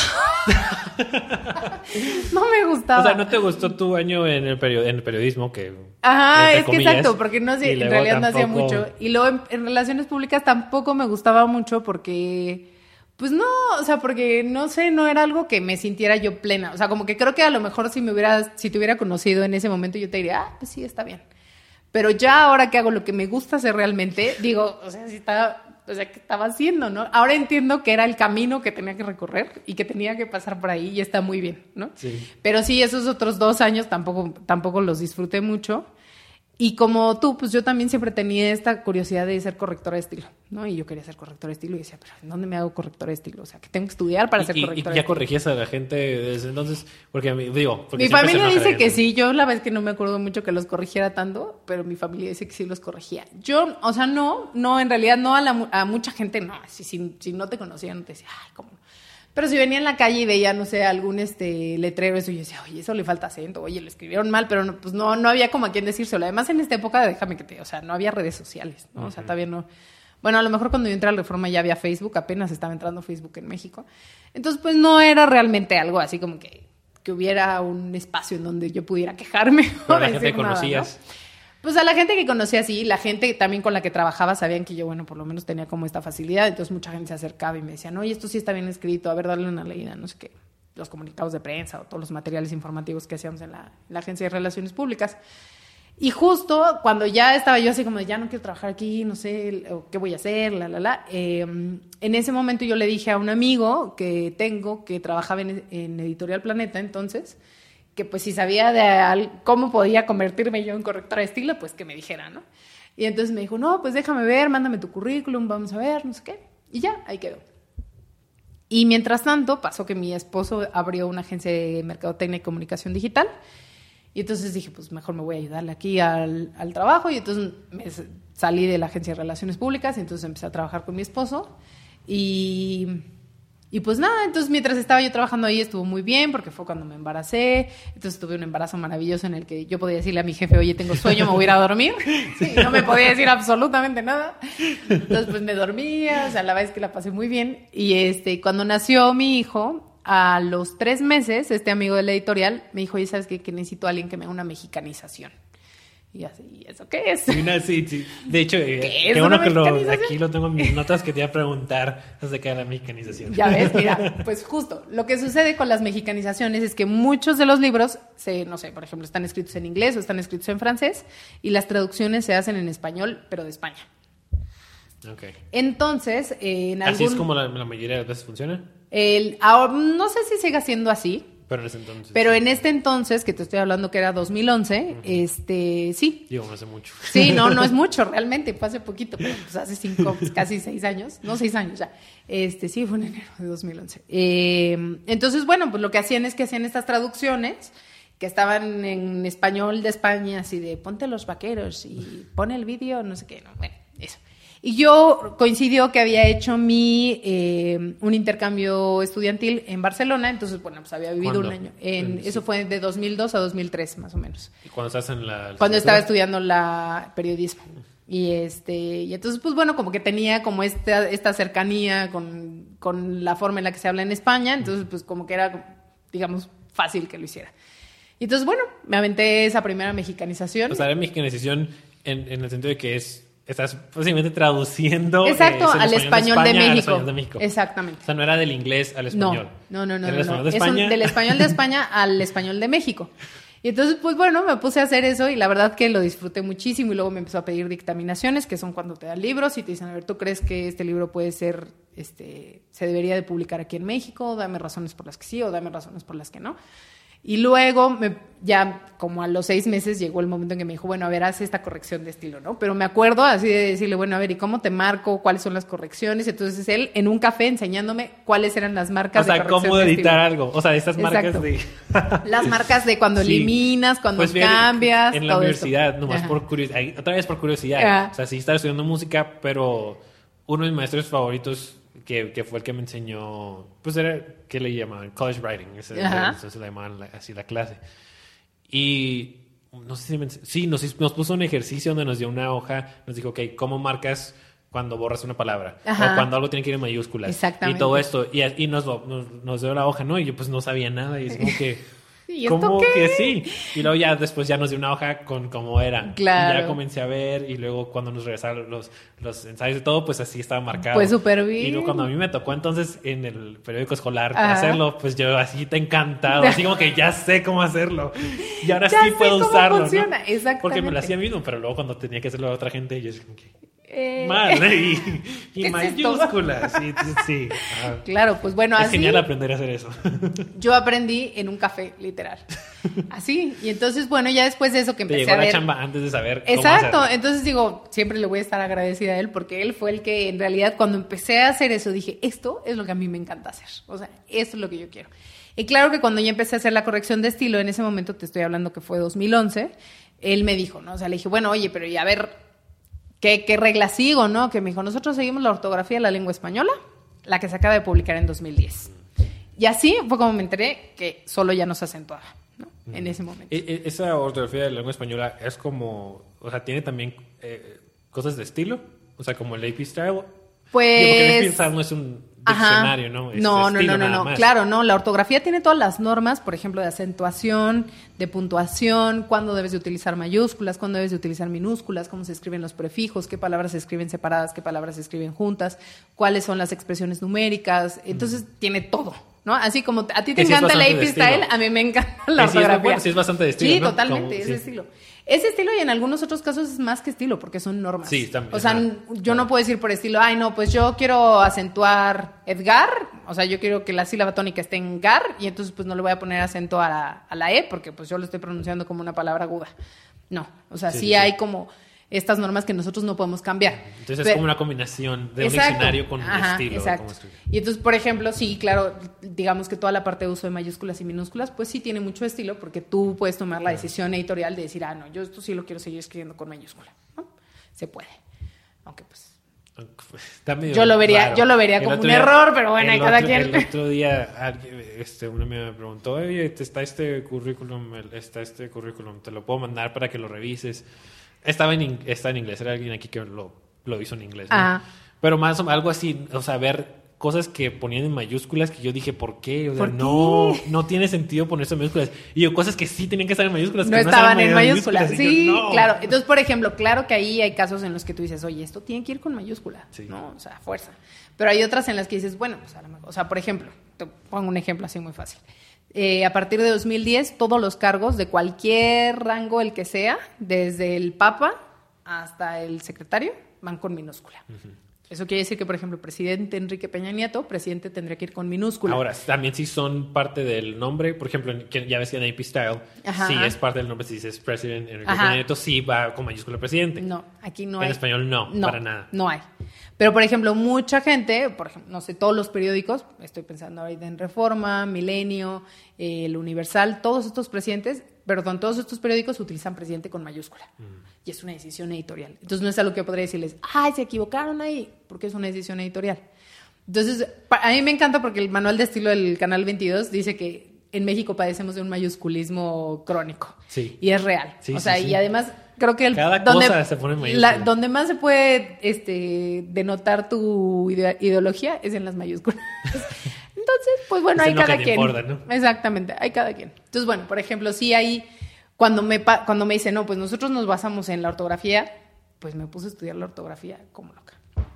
[SPEAKER 4] No me gustaba.
[SPEAKER 5] O sea, ¿no te gustó tu año en el, period en el periodismo? Que,
[SPEAKER 4] Ajá, es
[SPEAKER 5] comillas,
[SPEAKER 4] que exacto, porque no sé, en realidad tampoco... no hacía mucho. Y luego en, en relaciones públicas tampoco me gustaba mucho porque... Pues no, o sea, porque no sé, no era algo que me sintiera yo plena. O sea, como que creo que a lo mejor si me hubiera, si te hubiera conocido en ese momento, yo te diría, ah, pues sí, está bien. Pero ya ahora que hago lo que me gusta hacer realmente, digo, o sea, si estaba, o sea, ¿qué estaba haciendo, no? Ahora entiendo que era el camino que tenía que recorrer y que tenía que pasar por ahí y está muy bien, ¿no?
[SPEAKER 5] Sí.
[SPEAKER 4] Pero sí, esos otros dos años tampoco, tampoco los disfruté mucho. Y como tú, pues yo también siempre tenía esta curiosidad de ser correctora de estilo, ¿no? Y yo quería ser correctora de estilo y decía, pero ¿en dónde me hago correctora de estilo? O sea, que tengo que estudiar para
[SPEAKER 5] y,
[SPEAKER 4] ser
[SPEAKER 5] y,
[SPEAKER 4] correctora
[SPEAKER 5] y
[SPEAKER 4] de
[SPEAKER 5] ya
[SPEAKER 4] estilo.
[SPEAKER 5] corregías a la gente desde entonces, porque digo... Porque
[SPEAKER 4] mi familia dice que sí, yo la verdad es que no me acuerdo mucho que los corrigiera tanto, pero mi familia dice que sí los corregía. Yo, o sea, no, no, en realidad no a, la, a mucha gente, no, si, si, si no te conocía, no te decía, ay, ¿cómo? Pero si venía en la calle y veía, no sé, algún este letrero, eso, yo decía, oye, eso le falta acento, oye, lo escribieron mal, pero no, pues no, no había como a quién decírselo. Además, en esta época, déjame que te, o sea, no había redes sociales, ¿no? Uh-huh. O sea, todavía no. Bueno, a lo mejor cuando yo entré a la Reforma ya había Facebook, apenas estaba entrando Facebook en México. Entonces, pues no era realmente algo así como que, que hubiera un espacio en donde yo pudiera quejarme.
[SPEAKER 5] Pero
[SPEAKER 4] o
[SPEAKER 5] la gente
[SPEAKER 4] decir
[SPEAKER 5] conocías.
[SPEAKER 4] Nada, ¿no? Pues a la gente que conocía, sí, la gente también con la que trabajaba sabían que yo, bueno, por lo menos tenía como esta facilidad, entonces mucha gente se acercaba y me decían, oye, esto sí está bien escrito, a ver, darle una leída, no sé qué, los comunicados de prensa o todos los materiales informativos que hacíamos en la, en la Agencia de Relaciones Públicas. Y justo cuando ya estaba yo así como de, ya no quiero trabajar aquí, no sé, qué voy a hacer, la, la, la, eh, en ese momento yo le dije a un amigo que tengo, que trabajaba en, en Editorial Planeta entonces, que pues si sabía de al, cómo podía convertirme yo en correctora de estilo, pues que me dijera, ¿no? Y entonces me dijo, no, pues déjame ver, mándame tu currículum, vamos a ver, no sé qué. Y ya, ahí quedó. Y mientras tanto, pasó que mi esposo abrió una agencia de mercadotecnia y comunicación digital. Y entonces dije, pues mejor me voy a ayudarle aquí al, al trabajo. Y entonces me salí de la agencia de relaciones públicas y entonces empecé a trabajar con mi esposo. Y... Y pues nada, entonces mientras estaba yo trabajando ahí estuvo muy bien porque fue cuando me embaracé. Entonces tuve un embarazo maravilloso en el que yo podía decirle a mi jefe, oye, tengo sueño, me voy a ir a dormir. Sí, no me podía decir absolutamente nada. Entonces pues me dormía, o sea, la verdad es que la pasé muy bien. Y este, cuando nació mi hijo, a los tres meses, este amigo de la editorial me dijo, oye, ¿sabes qué? Que necesito a alguien que me haga una mexicanización. Y así, ¿y eso qué es?
[SPEAKER 5] Una, sí, sí. De hecho,
[SPEAKER 4] ¿Qué
[SPEAKER 5] eh,
[SPEAKER 4] es
[SPEAKER 5] qué
[SPEAKER 4] una
[SPEAKER 5] bueno que lo,
[SPEAKER 4] mexicanización?
[SPEAKER 5] aquí lo tengo en mis notas que te iba a preguntar acerca de la mexicanización.
[SPEAKER 4] Ya ves, mira, pues justo, lo que sucede con las mexicanizaciones es que muchos de los libros, se, no sé, por ejemplo, están escritos en inglés o están escritos en francés y las traducciones se hacen en español, pero de España.
[SPEAKER 5] Okay.
[SPEAKER 4] Entonces, eh, en
[SPEAKER 5] ¿Así
[SPEAKER 4] algún...
[SPEAKER 5] es como la, la mayoría de las veces funciona?
[SPEAKER 4] El, ahora, no sé si siga siendo así.
[SPEAKER 5] Pero en ese entonces.
[SPEAKER 4] Pero en este entonces, que te estoy hablando que era dos mil once, uh-huh. este, sí.
[SPEAKER 5] Digo, no hace mucho.
[SPEAKER 4] Sí, no, no es mucho, realmente, fue hace poquito, pero pues hace cinco, pues casi seis años, no seis años ya. Este, sí, fue en enero de dos mil once. Eh, entonces, bueno, pues lo que hacían es que hacían estas traducciones que estaban en español de España, así de ponte los vaqueros y pone el vídeo, no sé qué, no, bueno, eso. Y yo coincidió que había hecho mi eh, un intercambio estudiantil en Barcelona, entonces, bueno, pues había vivido
[SPEAKER 5] ¿Cuándo?
[SPEAKER 4] un año. En,
[SPEAKER 5] Sí.
[SPEAKER 4] Eso fue de dos mil dos a dos mil tres, más o menos.
[SPEAKER 5] ¿Y cuando estás en la...
[SPEAKER 4] Cuando estaba estudiando la periodismo. Y este y entonces, pues bueno, como que tenía como esta, esta cercanía con, con la forma en la que se habla en España, entonces, pues como que era, digamos, fácil que lo hiciera. Y entonces, bueno, me aventé esa primera mexicanización.
[SPEAKER 5] O sea, la mexicanización en, en el sentido de que es... Estás posiblemente traduciendo...
[SPEAKER 4] Exacto,
[SPEAKER 5] eh,
[SPEAKER 4] al español de,
[SPEAKER 5] España,
[SPEAKER 4] México.
[SPEAKER 5] al español de México.
[SPEAKER 4] Exactamente.
[SPEAKER 5] O sea, no era del inglés al español.
[SPEAKER 4] No, no, no. no,
[SPEAKER 5] Era
[SPEAKER 4] no,
[SPEAKER 5] el español
[SPEAKER 4] no.
[SPEAKER 5] de España.
[SPEAKER 4] Es un, del español de España al español de México. Y entonces, pues bueno, me puse a hacer eso y la verdad que lo disfruté muchísimo y luego me empezó a pedir dictaminaciones, que son cuando te dan libros y te dicen, a ver, ¿tú crees que este libro puede ser, este, se debería de publicar aquí en México? Dame razones por las que sí o dame razones por las que no. Y luego, me, ya como a los seis meses, llegó el momento en que me dijo, bueno, a ver, haz esta corrección de estilo, ¿no? Pero me acuerdo así de decirle, bueno, a ver, ¿y cómo te marco? ¿Cuáles son las correcciones? Entonces él, en un café, enseñándome cuáles eran las marcas
[SPEAKER 5] de
[SPEAKER 4] corrección de estilo.
[SPEAKER 5] O sea, cómo editar algo. O sea, estas marcas
[SPEAKER 4] Exacto.
[SPEAKER 5] de...
[SPEAKER 4] Las marcas de cuando
[SPEAKER 5] Sí.
[SPEAKER 4] eliminas, cuando
[SPEAKER 5] Pues bien,
[SPEAKER 4] cambias,
[SPEAKER 5] en la
[SPEAKER 4] todo
[SPEAKER 5] universidad,
[SPEAKER 4] esto.
[SPEAKER 5] nomás
[SPEAKER 4] Ajá.
[SPEAKER 5] por curiosidad, otra vez por curiosidad.
[SPEAKER 4] Ajá.
[SPEAKER 5] O sea, sí estaba estudiando música, pero uno de mis maestros favoritos, que, que fue el que me enseñó, pues era, ¿qué le llamaban? College Writing, ese,
[SPEAKER 4] Ajá.
[SPEAKER 5] entonces le llamaban la- así la clase. Y no sé si me, ens- sí, nos, nos puso un ejercicio donde nos dio una hoja, nos dijo, ok, ¿cómo marcas cuando borras una palabra?
[SPEAKER 4] Ajá.
[SPEAKER 5] O cuando algo tiene que ir en mayúsculas.
[SPEAKER 4] Exactamente.
[SPEAKER 5] Y todo esto, y, y nos, lo- nos, nos dio la hoja, ¿no? Y yo pues no sabía nada, y es como que...
[SPEAKER 4] ¿Y esto
[SPEAKER 5] ¿Cómo
[SPEAKER 4] qué?
[SPEAKER 5] que sí? Y luego ya después ya nos dio una hoja con cómo era.
[SPEAKER 4] Claro.
[SPEAKER 5] Y ya comencé a ver y luego cuando nos regresaron los, los ensayos y todo, pues así estaba marcado.
[SPEAKER 4] Pues súper bien.
[SPEAKER 5] Y luego cuando a mí me tocó entonces en el periódico escolar
[SPEAKER 4] Ajá.
[SPEAKER 5] hacerlo, pues yo así te encantado. Así como que ya sé cómo hacerlo. Y ahora
[SPEAKER 4] Ya
[SPEAKER 5] sí
[SPEAKER 4] sé
[SPEAKER 5] puedo
[SPEAKER 4] cómo
[SPEAKER 5] usarlo, ¿no?
[SPEAKER 4] funciona, exactamente.
[SPEAKER 5] Porque me lo hacía mismo, pero luego cuando tenía que hacerlo a otra gente, yo es como que...
[SPEAKER 4] Eh,
[SPEAKER 5] Mal, ¿eh? Y,
[SPEAKER 4] ¿Qué
[SPEAKER 5] y
[SPEAKER 4] es esto?
[SPEAKER 5] mayúsculas. Sí, sí, sí. Ah.
[SPEAKER 4] Claro, pues bueno,
[SPEAKER 5] Es
[SPEAKER 4] así
[SPEAKER 5] genial aprender a hacer eso.
[SPEAKER 4] yo aprendí en un café, literal. Así. Y entonces, bueno, ya después de eso que
[SPEAKER 5] Te
[SPEAKER 4] empecé
[SPEAKER 5] llegó
[SPEAKER 4] a
[SPEAKER 5] la
[SPEAKER 4] ver...
[SPEAKER 5] chamba antes de saber cómo
[SPEAKER 4] Exacto,
[SPEAKER 5] hacerlo.
[SPEAKER 4] entonces digo, siempre le voy a estar agradecida a él porque él fue el que en realidad cuando empecé a hacer eso dije, esto es lo que a mí me encanta hacer, o sea, esto es lo que yo quiero. Y claro que cuando ya empecé a hacer la corrección de estilo, en ese momento te estoy hablando que fue dos mil once, él me dijo, ¿no? O sea, le dije, bueno, oye, pero y a ver, ¿qué, qué regla sigo, no? Que me dijo, nosotros seguimos la ortografía de la lengua española, la que se acaba de publicar en dos mil diez. Y así fue como me enteré que solo ya no se acentuaba, ¿no? En ese momento.
[SPEAKER 5] E- e- Esa ortografía de la lengua española es como, o sea, tiene también eh, cosas de estilo, o sea, como el A P Style.
[SPEAKER 4] Pues...
[SPEAKER 5] Digo, porque el A P Style no es un diccionario,
[SPEAKER 4] Ajá.
[SPEAKER 5] ¿no? Es
[SPEAKER 4] no, no,
[SPEAKER 5] estilo
[SPEAKER 4] no, no,
[SPEAKER 5] nada
[SPEAKER 4] no.
[SPEAKER 5] más.
[SPEAKER 4] Claro, no. La ortografía tiene todas las normas, por ejemplo, de acentuación, de puntuación, cuándo debes de utilizar mayúsculas, cuándo debes de utilizar minúsculas, cómo se escriben los prefijos, qué palabras se escriben separadas, qué palabras se escriben juntas, cuáles son las expresiones numéricas. Entonces, tiene todo, ¿no? Así como a ti te
[SPEAKER 5] Que sí es
[SPEAKER 4] encanta el
[SPEAKER 5] bastante
[SPEAKER 4] A P
[SPEAKER 5] de
[SPEAKER 4] Style,
[SPEAKER 5] estilo.
[SPEAKER 4] a mí me encanta la
[SPEAKER 5] Que sí es-
[SPEAKER 4] ortografía.
[SPEAKER 5] bueno, sí es bastante de estilo,
[SPEAKER 4] Sí,
[SPEAKER 5] ¿no?
[SPEAKER 4] totalmente,
[SPEAKER 5] Como-
[SPEAKER 4] ese
[SPEAKER 5] sí.
[SPEAKER 4] estilo. Ese estilo y en algunos otros casos es más que estilo, porque son normas.
[SPEAKER 5] Sí, también,
[SPEAKER 4] O sea,
[SPEAKER 5] ajá.
[SPEAKER 4] yo no puedo decir por estilo, ay, no, pues yo quiero acentuar Edgar, o sea, yo quiero que la sílaba tónica esté en gar, y entonces pues no le voy a poner acento a la, a la E, porque pues yo lo estoy pronunciando como una palabra aguda. No, o sea,
[SPEAKER 5] Sí,
[SPEAKER 4] sí,
[SPEAKER 5] sí, sí.
[SPEAKER 4] hay como estas normas que nosotros no podemos cambiar.
[SPEAKER 5] Entonces es
[SPEAKER 4] Pero-
[SPEAKER 5] como una combinación de un
[SPEAKER 4] Exacto.
[SPEAKER 5] diccionario con
[SPEAKER 4] Ajá,
[SPEAKER 5] estilo. de
[SPEAKER 4] exacto.
[SPEAKER 5] cómo escribir.
[SPEAKER 4] Y entonces, por ejemplo, sí, claro, digamos que toda la parte de uso de mayúsculas y minúsculas, pues sí tiene mucho estilo, porque tú puedes tomar la decisión editorial de decir, ah, no, yo esto sí lo quiero seguir escribiendo con mayúscula, ¿no? Se puede. Aunque pues...
[SPEAKER 5] Está medio
[SPEAKER 4] Yo lo vería-
[SPEAKER 5] raro.
[SPEAKER 4] yo lo vería
[SPEAKER 5] El
[SPEAKER 4] como
[SPEAKER 5] otro
[SPEAKER 4] un error, pero bueno,
[SPEAKER 5] el
[SPEAKER 4] hay cada
[SPEAKER 5] otro-
[SPEAKER 4] quien.
[SPEAKER 5] El otro día alguien, este, una amiga me preguntó, oye, está este currículum, el- está este currículum, te lo puedo mandar para que lo revises. Estaba en, in- está en inglés, era alguien aquí que lo, lo hizo en inglés, ¿no?
[SPEAKER 4] Ajá.
[SPEAKER 5] Pero más o algo así, o sea, ver cosas que ponían en mayúsculas que yo dije, ¿por qué? O sea,
[SPEAKER 4] ¿Por
[SPEAKER 5] no,
[SPEAKER 4] qué?
[SPEAKER 5] no tiene sentido ponerse en mayúsculas. Y yo, cosas que sí tenían que estar en mayúsculas.
[SPEAKER 4] No
[SPEAKER 5] que
[SPEAKER 4] estaban en
[SPEAKER 5] estaban
[SPEAKER 4] mayúsculas.
[SPEAKER 5] y
[SPEAKER 4] Sí,
[SPEAKER 5] yo, no.
[SPEAKER 4] claro. Entonces, por ejemplo, claro que ahí hay casos en los que tú dices, oye, esto tiene que ir con mayúscula,
[SPEAKER 5] Sí.
[SPEAKER 4] ¿no? O sea, fuerza. Pero hay otras en las que dices, bueno, pues a lo mejor, o sea, por ejemplo, te pongo un ejemplo así muy fácil. Eh, a partir de dos mil diez, todos los cargos de cualquier rango, el que sea, desde el Papa hasta el secretario, van con minúscula. Eso quiere decir que, por ejemplo, presidente Enrique Peña Nieto, presidente tendría que ir con minúscula.
[SPEAKER 5] Ahora, también si son parte del nombre, por ejemplo, en- que ya ves que en A P Style,
[SPEAKER 4] Ajá.
[SPEAKER 5] si es parte del nombre, si dices President Enrique
[SPEAKER 4] Ajá.
[SPEAKER 5] Peña Nieto, sí va con mayúscula presidente.
[SPEAKER 4] No, aquí no
[SPEAKER 5] En
[SPEAKER 4] hay.
[SPEAKER 5] español no, para nada.
[SPEAKER 4] No hay. Pero, por ejemplo, mucha gente, por ejemplo, no sé, todos los periódicos, estoy pensando ahorita en Reforma, Milenio, eh, El Universal, todos estos presidentes, perdón, todos estos periódicos utilizan presidente con mayúscula.
[SPEAKER 5] Mm.
[SPEAKER 4] Y es una decisión editorial. Entonces, no es algo que podría decirles, ay, se equivocaron ahí, porque es una decisión editorial. Entonces, pa- a mí me encanta porque el manual de estilo del Canal veintidós dice que en México padecemos de un mayusculismo crónico.
[SPEAKER 5] Sí.
[SPEAKER 4] Y es real.
[SPEAKER 5] Sí,
[SPEAKER 4] o
[SPEAKER 5] sí,
[SPEAKER 4] sea,
[SPEAKER 5] sí.
[SPEAKER 4] y además creo que el,
[SPEAKER 5] Cada cosa se pone en mayúscula.
[SPEAKER 4] la- donde más se puede este, denotar tu ide- ideología es en las mayúsculas. Entonces, pues bueno,
[SPEAKER 5] Es
[SPEAKER 4] hay
[SPEAKER 5] en lo
[SPEAKER 4] cada
[SPEAKER 5] que te
[SPEAKER 4] quien.
[SPEAKER 5] importa, ¿no?
[SPEAKER 4] Exactamente, hay cada quien. Entonces, bueno, por ejemplo, sí hay, cuando me, pa- cuando me dicen, no, pues nosotros nos basamos en la ortografía, pues me puse a estudiar la ortografía como loca.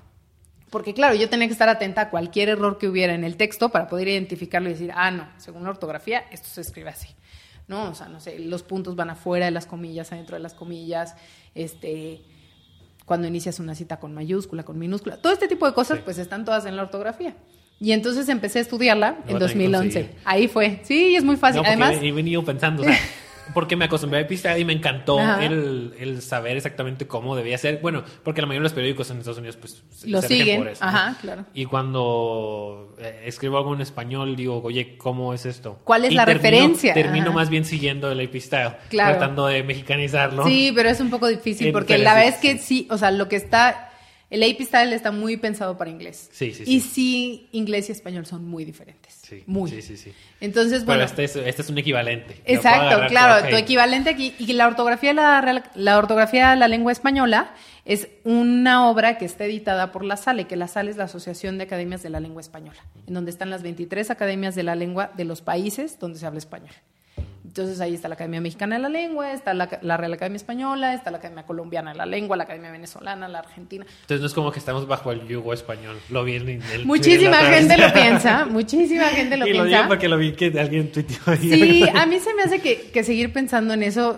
[SPEAKER 4] Porque claro, yo tenía que estar atenta a cualquier error que hubiera en el texto para poder identificarlo y decir, ah, no, según la ortografía, esto se escribe así. ¿no? O sea, no sé, los puntos van afuera de las comillas, adentro de las comillas, este, cuando inicias una cita con mayúscula, con minúscula, todo este tipo de cosas, sí. pues están todas en la ortografía. Y entonces empecé a estudiarla en dos mil once. Ahí fue. Sí, es muy fácil.
[SPEAKER 5] No,
[SPEAKER 4] además,
[SPEAKER 5] he venido pensando, o sea, porque me acostumbré a Epistadio y me encantó el, el saber exactamente cómo debía ser. Bueno, porque la mayoría de los periódicos en Estados Unidos pues
[SPEAKER 4] lo
[SPEAKER 5] se
[SPEAKER 4] siguen
[SPEAKER 5] por eso,
[SPEAKER 4] ajá,
[SPEAKER 5] ¿no?
[SPEAKER 4] claro.
[SPEAKER 5] Y cuando eh, escribo algo en español digo, oye, ¿cómo es esto?
[SPEAKER 4] ¿Cuál es
[SPEAKER 5] y
[SPEAKER 4] la
[SPEAKER 5] termino,
[SPEAKER 4] referencia?
[SPEAKER 5] Termino
[SPEAKER 4] Ajá.
[SPEAKER 5] más bien siguiendo el Epistadio,
[SPEAKER 4] claro.
[SPEAKER 5] tratando de mexicanizarlo.
[SPEAKER 4] Sí, pero es un poco difícil
[SPEAKER 5] En
[SPEAKER 4] porque
[SPEAKER 5] Pérez,
[SPEAKER 4] la verdad
[SPEAKER 5] sí.
[SPEAKER 4] es que sí, o sea, lo que está... El A P Style está muy pensado para inglés.
[SPEAKER 5] Sí, sí,
[SPEAKER 4] y
[SPEAKER 5] sí.
[SPEAKER 4] sí, inglés y español son muy diferentes.
[SPEAKER 5] Sí,
[SPEAKER 4] muy.
[SPEAKER 5] sí, sí, sí.
[SPEAKER 4] Entonces,
[SPEAKER 5] Pero
[SPEAKER 4] bueno...
[SPEAKER 5] este es, este es un equivalente.
[SPEAKER 4] Exacto, claro,
[SPEAKER 5] todo,
[SPEAKER 4] tu equivalente aquí. Y la ortografía de la, la ortografía de la lengua española es una obra que está editada por la SALE, que la SALE es la Asociación de Academias de la Lengua Española, en donde están las veintitrés academias de la lengua de los países donde se habla español. Entonces ahí está la Academia Mexicana de la Lengua, está la, la Real Academia Española, está la Academia Colombiana de la Lengua, la Academia Venezolana, la Argentina.
[SPEAKER 5] Entonces no es como que estamos bajo el yugo español. Lo vi en el
[SPEAKER 4] Muchísima
[SPEAKER 5] en la
[SPEAKER 4] gente lo piensa, muchísima gente lo
[SPEAKER 5] y
[SPEAKER 4] piensa.
[SPEAKER 5] Y lo digo porque lo vi que alguien tuiteó ahí.
[SPEAKER 4] Sí, a mí se me hace que, que seguir pensando en eso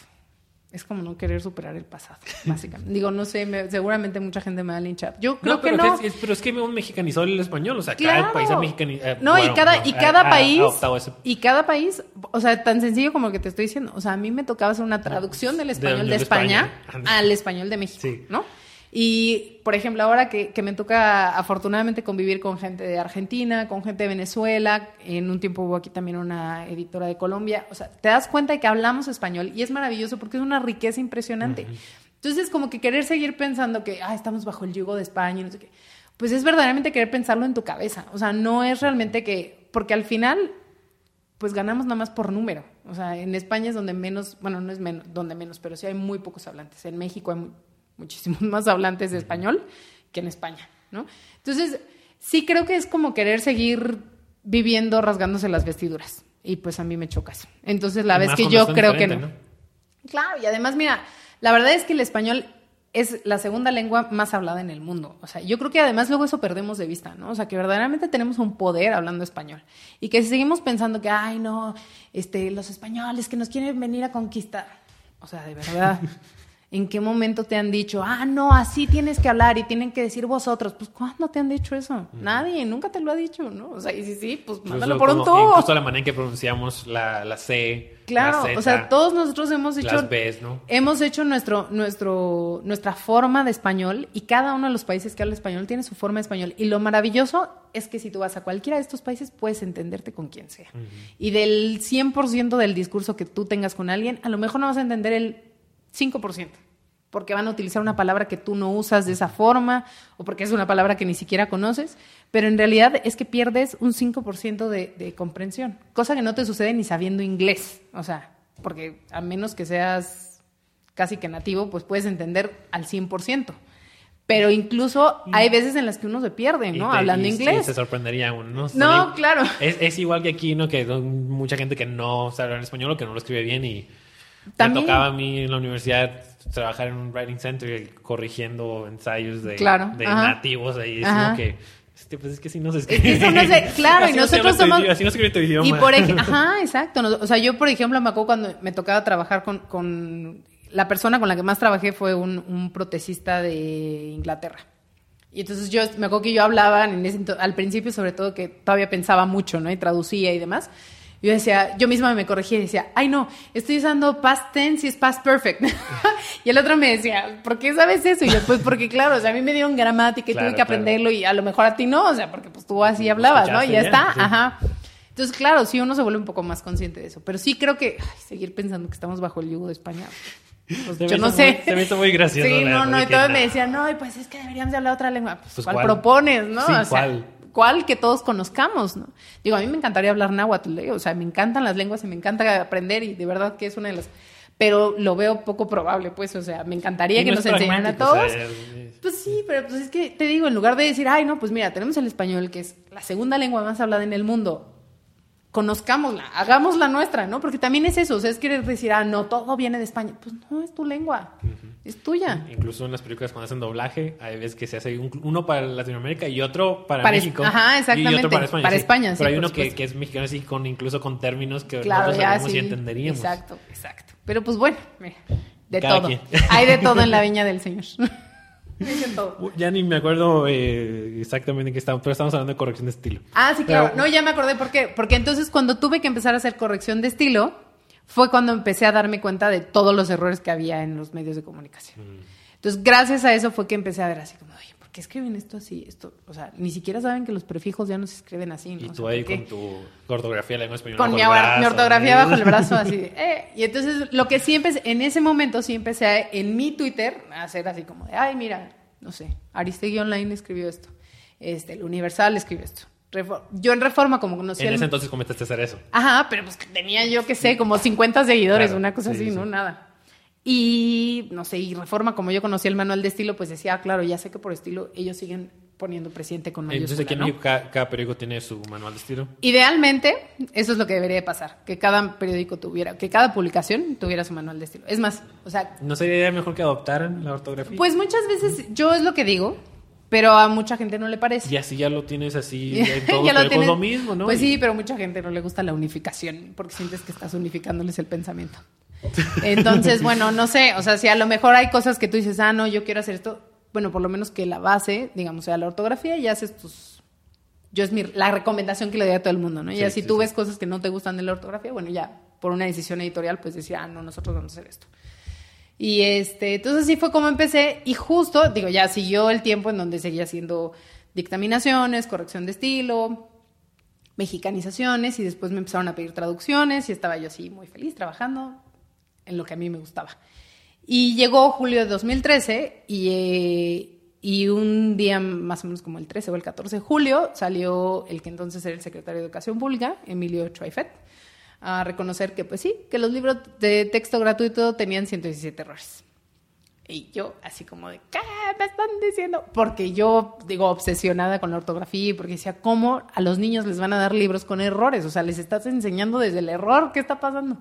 [SPEAKER 4] es como no querer superar el pasado, básicamente. Digo, no sé, me, seguramente mucha gente me va a linchar. Yo creo
[SPEAKER 5] no, pero
[SPEAKER 4] que no.
[SPEAKER 5] Es, pero es que un mexicanizó el español, o sea,
[SPEAKER 4] Claro.
[SPEAKER 5] cada país ha mexicanizado. Eh,
[SPEAKER 4] no,
[SPEAKER 5] bueno,
[SPEAKER 4] y cada,
[SPEAKER 5] no,
[SPEAKER 4] y cada
[SPEAKER 5] ha,
[SPEAKER 4] país,
[SPEAKER 5] ha adoptado ese.
[SPEAKER 4] y cada país, o sea, tan sencillo como lo que te estoy diciendo. O sea, a mí me tocaba hacer una traducción del español de,
[SPEAKER 5] de, de
[SPEAKER 4] España,
[SPEAKER 5] España
[SPEAKER 4] al español de México,
[SPEAKER 5] sí.
[SPEAKER 4] ¿no? Y, por ejemplo, ahora que, que me toca afortunadamente convivir con gente de Argentina, con gente de Venezuela, en un tiempo hubo aquí también una editora de Colombia, o sea, te das cuenta de que hablamos español y es maravilloso porque es una riqueza impresionante. Uh-huh. Entonces, como que querer seguir pensando que, ah, estamos bajo el yugo de España y no sé qué, pues es verdaderamente querer pensarlo en tu cabeza. O sea, no es realmente que, porque al final, pues ganamos nada más por número. O sea, en España es donde menos, bueno, no es menos, donde menos, pero sí hay muy pocos hablantes. En México hay muy, muchísimos más hablantes de español que en España, ¿no? Entonces, sí creo que es como querer seguir viviendo rasgándose las vestiduras. Y pues a mí me choca eso. Entonces, la vez que yo creo que no. ¿no? Claro, y además, mira, la verdad es que el español es la segunda lengua más hablada en el mundo. O sea, yo creo que además luego eso perdemos de vista, ¿no? O sea, que verdaderamente tenemos un poder hablando español. Y que si seguimos pensando que, ay, no, este, los españoles que nos quieren venir a conquistar. O sea, de verdad... ¿En qué momento te han dicho, ah, no, así tienes que hablar y tienen que decir vosotros? Pues, ¿cuándo te han dicho eso? Uh-huh. Nadie, nunca te lo ha dicho, ¿no? O sea, y sí, sí, pues, mándalo por un tubo.
[SPEAKER 5] Incluso la manera en que pronunciamos la, la C,
[SPEAKER 4] claro,
[SPEAKER 5] la Z,
[SPEAKER 4] o sea, todos nosotros hemos hecho...
[SPEAKER 5] Las Bs, ¿no?
[SPEAKER 4] Hemos hecho nuestro, nuestro, nuestra forma de español y cada uno de los países que habla español tiene su forma de español. Y lo maravilloso es que si tú vas a cualquiera de estos países, puedes entenderte con quien sea. Uh-huh. Y del cien por ciento del discurso que tú tengas con alguien, a lo mejor no vas a entender el cinco por ciento. Porque van a utilizar una palabra que tú no usas de esa forma o porque es una palabra que ni siquiera conoces, pero en realidad es que pierdes un cinco por ciento de, de comprensión, cosa que no te sucede ni sabiendo inglés, o sea, porque a menos que seas casi que nativo, pues puedes entender al cien por ciento. Pero incluso hay veces en las que uno se pierde, ¿no?
[SPEAKER 5] Te,
[SPEAKER 4] Hablando
[SPEAKER 5] y,
[SPEAKER 4] inglés.
[SPEAKER 5] Y se sorprendería uno, ¿no?
[SPEAKER 4] No,
[SPEAKER 5] Sería,
[SPEAKER 4] claro.
[SPEAKER 5] Es, es igual que aquí, ¿no? Que mucha gente que no sabe hablar español o que no lo escribe bien y
[SPEAKER 4] también,
[SPEAKER 5] me tocaba a mí en la universidad trabajar en un writing center corrigiendo ensayos de,
[SPEAKER 4] claro,
[SPEAKER 5] de
[SPEAKER 4] ajá.
[SPEAKER 5] nativos ahí. Es como que, este, pues es que así no se
[SPEAKER 4] Es
[SPEAKER 5] escribe.
[SPEAKER 4] que eso no se, claro, y nosotros somos...
[SPEAKER 5] Tu, así no se escribe tu idioma.
[SPEAKER 4] Y por ej- ajá, exacto. O sea, yo, por ejemplo, me acuerdo cuando me tocaba trabajar con... con la persona con la que más trabajé fue un, un protecista de Inglaterra. Y entonces yo me acuerdo que yo hablaba en ese, al principio, sobre todo, que todavía pensaba mucho, ¿no? Y traducía y demás. Yo decía, yo misma me corregía y decía, ay no, estoy usando past tense y es past perfect. Y el otro me decía, ¿por qué sabes eso? Y yo, pues porque claro, o sea, a mí me dieron gramática y claro, tuve que aprenderlo claro. Y a lo mejor a ti no, o sea, porque pues tú así hablabas, ¿no? Y ya bien, está, sí. Ajá. Entonces, claro, sí uno se vuelve un poco más consciente de eso. Pero sí creo que, ay, seguir pensando que estamos bajo el yugo de España. Pues yo no sé.
[SPEAKER 5] Muy, se me hizo muy gracioso.
[SPEAKER 4] Sí, no, no, y todos
[SPEAKER 5] nada.
[SPEAKER 4] me decían, no, pues es que deberíamos de hablar otra lengua. Pues, pues ¿cuál, ¿cuál propones, no?
[SPEAKER 5] Sí,
[SPEAKER 4] o sea,
[SPEAKER 5] ¿cuál?
[SPEAKER 4] ¿Cuál que todos conozcamos, no? Digo, a mí me encantaría hablar náhuatl, ¿eh? O sea, me encantan las lenguas y me encanta aprender y de verdad que es una de las... Pero lo veo poco probable, pues, o sea, me encantaría y que no nos enseñaran a todos. O sea, es... Pues sí, pero pues es que te digo, en lugar de decir, ay, no, pues mira, tenemos el español, que es la segunda lengua más hablada en el mundo, conozcámosla, hagámosla nuestra, ¿no? Porque también es eso, o sea, es querer decir, ah, no, todo viene de España. Pues no, es tu lengua. Uh-huh. Es tuya.
[SPEAKER 5] Incluso en las películas cuando hacen doblaje, hay veces que se hace un- uno para Latinoamérica y otro para,
[SPEAKER 4] Para es-
[SPEAKER 5] México.
[SPEAKER 4] ajá, exactamente.
[SPEAKER 5] Y otro para España.
[SPEAKER 4] Para
[SPEAKER 5] sí.
[SPEAKER 4] España, sí,
[SPEAKER 5] Pero hay
[SPEAKER 4] por
[SPEAKER 5] uno que,
[SPEAKER 4] supuesto.
[SPEAKER 5] que es mexicano así, con, incluso con términos que
[SPEAKER 4] Claro,
[SPEAKER 5] nosotros
[SPEAKER 4] ya
[SPEAKER 5] sabemos
[SPEAKER 4] sí.
[SPEAKER 5] y entenderíamos.
[SPEAKER 4] Exacto, exacto. Pero pues bueno, mira, de
[SPEAKER 5] Cada
[SPEAKER 4] todo.
[SPEAKER 5] quien.
[SPEAKER 4] Hay de todo en la viña del Señor. Hay de todo.
[SPEAKER 5] Uh, Ya ni me acuerdo eh, exactamente en qué estamos, pero estamos hablando de corrección de estilo.
[SPEAKER 4] Ah, sí, claro.
[SPEAKER 5] Pero-
[SPEAKER 4] No, ya me acordé por qué. Porque entonces cuando tuve que empezar a hacer corrección de estilo, fue cuando empecé a darme cuenta de todos los errores que había en los medios de comunicación. Entonces, gracias a eso fue que empecé a ver así como, oye, ¿por qué escriben esto así? Esto, o sea, ni siquiera saben que los prefijos ya no se escriben así, ¿no?
[SPEAKER 5] Y
[SPEAKER 4] O
[SPEAKER 5] tú
[SPEAKER 4] sea,
[SPEAKER 5] ahí
[SPEAKER 4] ¿por qué?
[SPEAKER 5] con tu ortografía de lengua española.
[SPEAKER 4] Con
[SPEAKER 5] bajo
[SPEAKER 4] mi,
[SPEAKER 5] el
[SPEAKER 4] ahora-
[SPEAKER 5] brazo,
[SPEAKER 4] mi ortografía
[SPEAKER 5] ¿no?
[SPEAKER 4] bajo el brazo, así de, eh. Y entonces, lo que sí empecé, en ese momento sí empecé a, en mi Twitter a hacer así como de, ay, mira, no sé, Aristegui Online escribió esto, este, el Universal escribió esto. Refor- yo en Reforma como conocía...
[SPEAKER 5] En
[SPEAKER 4] el-
[SPEAKER 5] ese entonces comenzaste a hacer eso.
[SPEAKER 4] Ajá, pero pues que tenía yo, que sé, como cincuenta seguidores,
[SPEAKER 5] Claro,
[SPEAKER 4] una cosa
[SPEAKER 5] sí,
[SPEAKER 4] así,
[SPEAKER 5] sí.
[SPEAKER 4] ¿no? Nada. Y, no sé, y Reforma, como yo conocía el manual de estilo, pues decía, ah, claro, ya sé que por estilo ellos siguen poniendo presidente con mayúscula,
[SPEAKER 5] Entonces aquí en
[SPEAKER 4] ¿no?
[SPEAKER 5] México cada, cada periódico tiene su manual de estilo.
[SPEAKER 4] Idealmente, eso es lo que debería de pasar, que cada periódico tuviera, que cada publicación tuviera su manual de estilo. Es más, o sea,
[SPEAKER 5] ¿No sería mejor que adoptaran la ortografía?
[SPEAKER 4] pues muchas veces yo es lo que digo, pero a mucha gente no le parece.
[SPEAKER 5] Y así ya lo tienes así en todos
[SPEAKER 4] Ya
[SPEAKER 5] los
[SPEAKER 4] lo
[SPEAKER 5] periódicos
[SPEAKER 4] tienes-
[SPEAKER 5] lo mismo, ¿no?
[SPEAKER 4] Pues
[SPEAKER 5] Y-
[SPEAKER 4] sí, pero mucha gente no le gusta la unificación porque sientes que estás unificándoles el pensamiento. Entonces, bueno, no sé, o sea, si a lo mejor hay cosas que tú dices, ah, no, yo quiero hacer esto, bueno, por lo menos que la base, digamos, sea la ortografía y haces tus... Yo es mi, la recomendación que le doy a todo el mundo, ¿no? Y
[SPEAKER 5] Sí,
[SPEAKER 4] ya si
[SPEAKER 5] sí,
[SPEAKER 4] tú
[SPEAKER 5] sí.
[SPEAKER 4] ves cosas que no te gustan de la ortografía, bueno, ya por una decisión editorial, pues decir, ah, no, nosotros vamos a hacer esto. Y este, entonces así fue como empecé y justo, digo, ya siguió el tiempo en donde seguía haciendo dictaminaciones, corrección de estilo, mexicanizaciones y después me empezaron a pedir traducciones y estaba yo así muy feliz trabajando en lo que a mí me gustaba. Y llegó julio de dos mil trece y, eh, y un día más o menos como el trece o el catorce de julio salió el que entonces era el secretario de Educación Pública, Emilio Chuaifet, a reconocer que pues sí, que los libros de texto gratuito tenían ciento diecisiete errores. Y yo así como de, ¿qué me están diciendo? Porque yo, digo, obsesionada con la ortografía y porque decía, ¿cómo a los niños les van a dar libros con errores? O sea, les estás enseñando desde el error, ¿qué está pasando?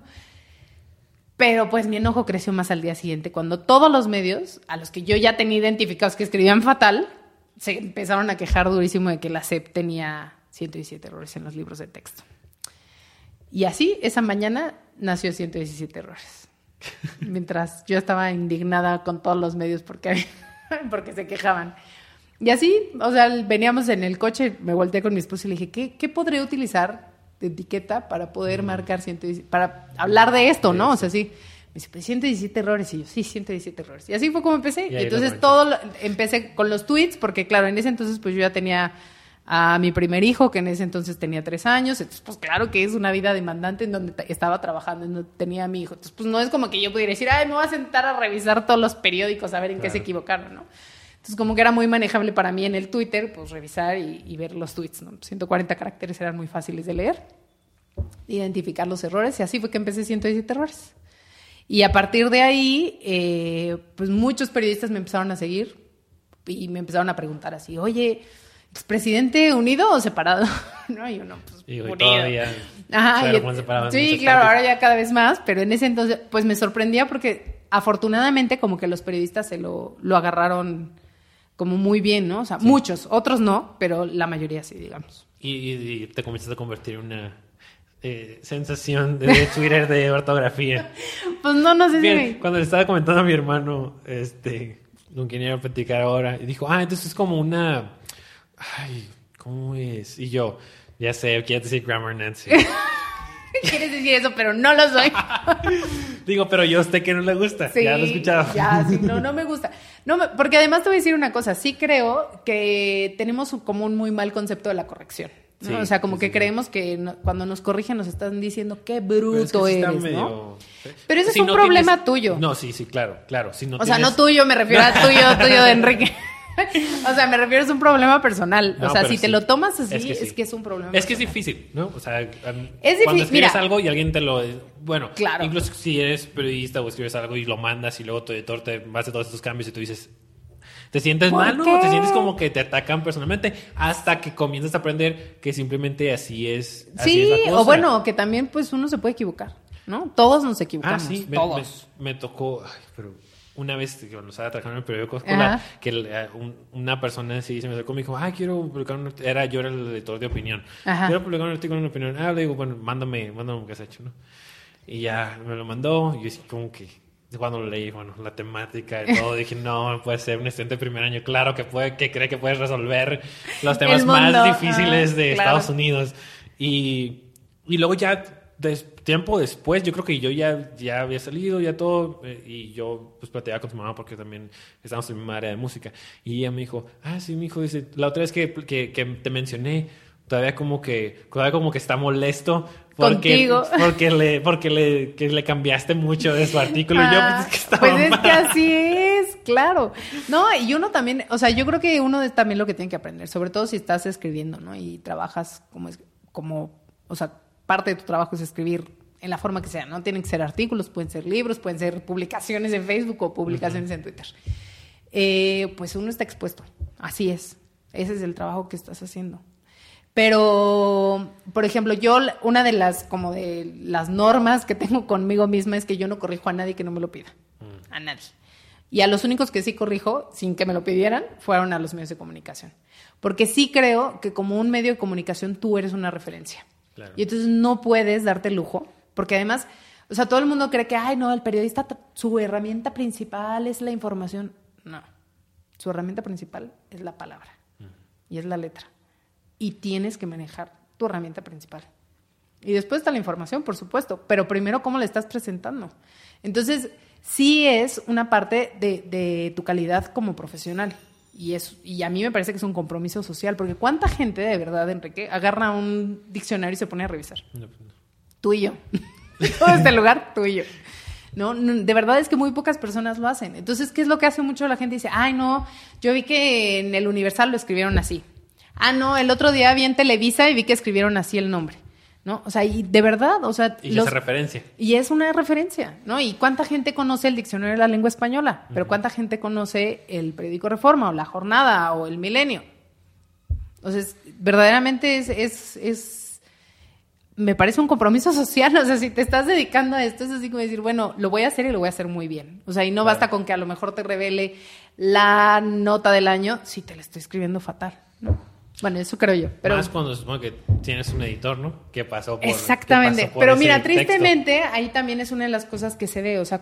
[SPEAKER 4] Pero pues mi enojo creció más al día siguiente, cuando todos los medios, a los que yo ya tenía identificados que escribían fatal, se empezaron a quejar durísimo de que la S E P tenía ciento diecisiete errores en los libros de texto. Y así, esa mañana, nació ciento diecisiete errores. Mientras yo estaba indignada con todos los medios porque, porque se quejaban. Y así, o sea, veníamos en el coche, me volteé con mi esposo y le dije, ¿qué, qué podría utilizar de etiqueta para poder marcar ciento diecisiete, para hablar de esto, ¿no? O sea, sí. Me dice, pues ciento diecisiete errores. Y yo, sí, ciento diecisiete errores. Y así fue como empecé.
[SPEAKER 5] Y
[SPEAKER 4] Y
[SPEAKER 5] ahí
[SPEAKER 4] entonces
[SPEAKER 5] lo
[SPEAKER 4] todo, lo- empecé con los tweets, porque claro, en ese entonces pues yo ya tenía a mi primer hijo, que en ese entonces tenía tres años. Entonces, pues claro que es una vida demandante en donde t- estaba trabajando, en donde tenía a mi hijo. Entonces, pues no es como que yo pudiera decir, ay, me voy a sentar a revisar todos los periódicos a ver en qué se equivocaron, ¿no? Entonces, como que era muy manejable para mí en el Twitter, pues revisar y, y ver los tweets, ¿no? ciento cuarenta caracteres eran muy fáciles de leer, identificar los errores, y así fue que empecé ciento diecisiete errores. Y a partir de ahí, eh, pues muchos periodistas me empezaron a seguir y me empezaron a preguntar así, oye, ¿expresidente unido o separado? No, y yo no, pues
[SPEAKER 5] Y hoy
[SPEAKER 4] unido.
[SPEAKER 5] todavía
[SPEAKER 4] Ajá,
[SPEAKER 5] claro,
[SPEAKER 4] y-
[SPEAKER 5] cómo se separaban
[SPEAKER 4] sí,
[SPEAKER 5] muchas
[SPEAKER 4] claro,
[SPEAKER 5] partes.
[SPEAKER 4] ahora ya cada vez más, pero en ese entonces, pues me sorprendía porque afortunadamente como que los periodistas se lo, lo agarraron como muy bien, ¿no? O sea, muchos, otros no, pero la mayoría sí, digamos.
[SPEAKER 5] Y, y- y te comenzaste a convertir en una eh, sensación de Twitter de ortografía.
[SPEAKER 4] Pues no, no sé si
[SPEAKER 5] Bien,
[SPEAKER 4] me...
[SPEAKER 5] cuando le estaba comentando a mi hermano, este, con quien iba a platicar ahora, y dijo, ah, entonces es como una, ay, ¿cómo es? Y yo, ya sé, quieres decir grammar Nancy.
[SPEAKER 4] Quieres decir eso, pero no lo soy.
[SPEAKER 5] Digo, pero yo sé que no le gusta,
[SPEAKER 4] Sí,
[SPEAKER 5] ya lo he escuchado.
[SPEAKER 4] Ya, sí, no, no me gusta. No, me- porque además te voy a decir una cosa, sí creo que tenemos un- como un muy mal concepto de la corrección, ¿no?
[SPEAKER 5] Sí,
[SPEAKER 4] O sea, como
[SPEAKER 5] sí,
[SPEAKER 4] que
[SPEAKER 5] sí,
[SPEAKER 4] creemos que no- cuando nos corrigen nos están diciendo qué
[SPEAKER 5] Pero es que
[SPEAKER 4] bruto
[SPEAKER 5] sí está
[SPEAKER 4] eres,
[SPEAKER 5] medio-
[SPEAKER 4] ¿no? Pero ese
[SPEAKER 5] Si
[SPEAKER 4] es un
[SPEAKER 5] no
[SPEAKER 4] problema
[SPEAKER 5] tienes-
[SPEAKER 4] tuyo.
[SPEAKER 5] No, sí, sí, claro, claro. Si no
[SPEAKER 4] O sea,
[SPEAKER 5] tienes-
[SPEAKER 4] no tuyo, me refiero a tuyo, tuyo de Enrique. O sea, me refiero a un problema personal.
[SPEAKER 5] No,
[SPEAKER 4] o sea,
[SPEAKER 5] pero
[SPEAKER 4] si te
[SPEAKER 5] sí.
[SPEAKER 4] lo tomas así,
[SPEAKER 5] Es que sí.
[SPEAKER 4] es que es un problema
[SPEAKER 5] Es que es
[SPEAKER 4] personal.
[SPEAKER 5] difícil, ¿no? O sea, am-
[SPEAKER 4] Es
[SPEAKER 5] cuando
[SPEAKER 4] difícil,
[SPEAKER 5] escribes
[SPEAKER 4] mira.
[SPEAKER 5] algo y alguien te lo... Bueno,
[SPEAKER 4] Claro.
[SPEAKER 5] incluso si eres periodista o escribes algo y lo mandas y luego tu editor te hace todos estos cambios y tú dices... Te sientes
[SPEAKER 4] ¿Por
[SPEAKER 5] mal, ¿no?
[SPEAKER 4] qué?
[SPEAKER 5] Te sientes como que te atacan personalmente hasta que comienzas a aprender que simplemente así es. Así
[SPEAKER 4] Sí,
[SPEAKER 5] es la cosa.
[SPEAKER 4] o bueno, que también pues uno se puede equivocar, ¿no? Todos nos equivocamos,
[SPEAKER 5] Ah, sí, me,
[SPEAKER 4] todos.
[SPEAKER 5] me- me tocó... Ay, pero una vez que cuando estaba trabajando en el periódico escolar,
[SPEAKER 4] Ajá.
[SPEAKER 5] que eh, un- una persona sí se me acercó y me dijo, ah, quiero publicar un artículo. Era, yo era el editor de opinión.
[SPEAKER 4] Ajá.
[SPEAKER 5] Quiero publicar un artículo en opinión. Ah, le digo, bueno, mándame, mándame lo que has hecho, ¿no? Y ya me lo mandó. Y yo así como que, cuando lo leí, bueno, la temática y todo, dije, no, no puede ser un estudiante de primer año. Claro que puede, que cree que puedes resolver los temas
[SPEAKER 4] El mundo.
[SPEAKER 5] más difíciles
[SPEAKER 4] Ah,
[SPEAKER 5] de
[SPEAKER 4] claro.
[SPEAKER 5] Estados Unidos. Y, y luego ya, des- tiempo después, yo creo que yo ya, ya había salido, ya todo, eh, y yo pues platicaba con su mamá porque también estábamos en mi área de música. Y ella me dijo, ah, sí, mi hijo, dice, la otra vez que, que, que te mencioné, todavía como que, todavía como que está molesto porque,
[SPEAKER 4] Contigo.
[SPEAKER 5] porque le, porque le, que le cambiaste mucho de su artículo. Y yo,
[SPEAKER 4] Ah,
[SPEAKER 5] pues es que estaba
[SPEAKER 4] pues es
[SPEAKER 5] mal.
[SPEAKER 4] que así es, claro. No, y uno también, o sea, yo creo que uno es también lo que tiene que aprender, sobre todo si estás escribiendo, ¿no? Y trabajas como, es- como, o sea, parte de tu trabajo es escribir en la forma que sea, ¿no? Tienen que ser artículos, pueden ser libros, pueden ser publicaciones en Facebook o publicaciones en Twitter. Eh, pues uno está expuesto, así es. Ese es el trabajo que estás haciendo. Pero, por ejemplo, yo, una de las, como de las normas que tengo conmigo misma es que yo no corrijo a nadie que no me lo pida. A nadie. Y a los únicos que sí corrijo, sin que me lo pidieran, fueron a los medios de comunicación. Porque sí creo que como un medio de comunicación tú eres una referencia.
[SPEAKER 5] Claro.
[SPEAKER 4] Y entonces no puedes darte el lujo, porque además, o sea, todo el mundo cree que, ay, no, el periodista, su herramienta principal es la información. No, su herramienta principal es la palabra y es la letra. Y tienes que manejar tu herramienta principal. Y después está la información, por supuesto, pero primero cómo la estás presentando. Entonces, sí es una parte de, de tu calidad como profesional. Y, es, y a mí me parece que es un compromiso social, porque ¿cuánta gente de verdad, Enrique, agarra un diccionario y se pone a revisar?
[SPEAKER 5] No, pues no.
[SPEAKER 4] Tú y yo. Todo este lugar, tú y yo. ¿No? No, de verdad es que muy pocas personas lo hacen. Entonces, ¿qué es lo que hace mucho la gente? Dice, ay, no, yo vi que en el Universal lo escribieron así. Ah, no, el otro día vi en Televisa y vi que escribieron así el nombre. ¿No? O sea, y de verdad, o sea...
[SPEAKER 5] Y
[SPEAKER 4] los-
[SPEAKER 5] esa referencia.
[SPEAKER 4] y es una referencia, ¿no? ¿Y cuánta gente conoce el Diccionario de la Lengua Española? Pero ¿cuánta gente conoce el periódico Reforma o La Jornada o el Milenio? Entonces, verdaderamente es, es, es... me parece un compromiso social. O sea, si te estás dedicando a esto, es así como decir, bueno, lo voy a hacer y lo voy a hacer muy bien. O sea, y no
[SPEAKER 5] Claro.
[SPEAKER 4] basta con que a lo mejor te revele la nota del año si te la estoy escribiendo fatal, ¿no? Bueno, eso creo yo. Pero
[SPEAKER 5] Más cuando supongo que tienes un editor, ¿no? Que pasó por...
[SPEAKER 4] exactamente.
[SPEAKER 5] que pasó por
[SPEAKER 4] Pero
[SPEAKER 5] ese
[SPEAKER 4] mira,
[SPEAKER 5] texto.
[SPEAKER 4] tristemente, ahí también es una de las cosas que se ve. O sea,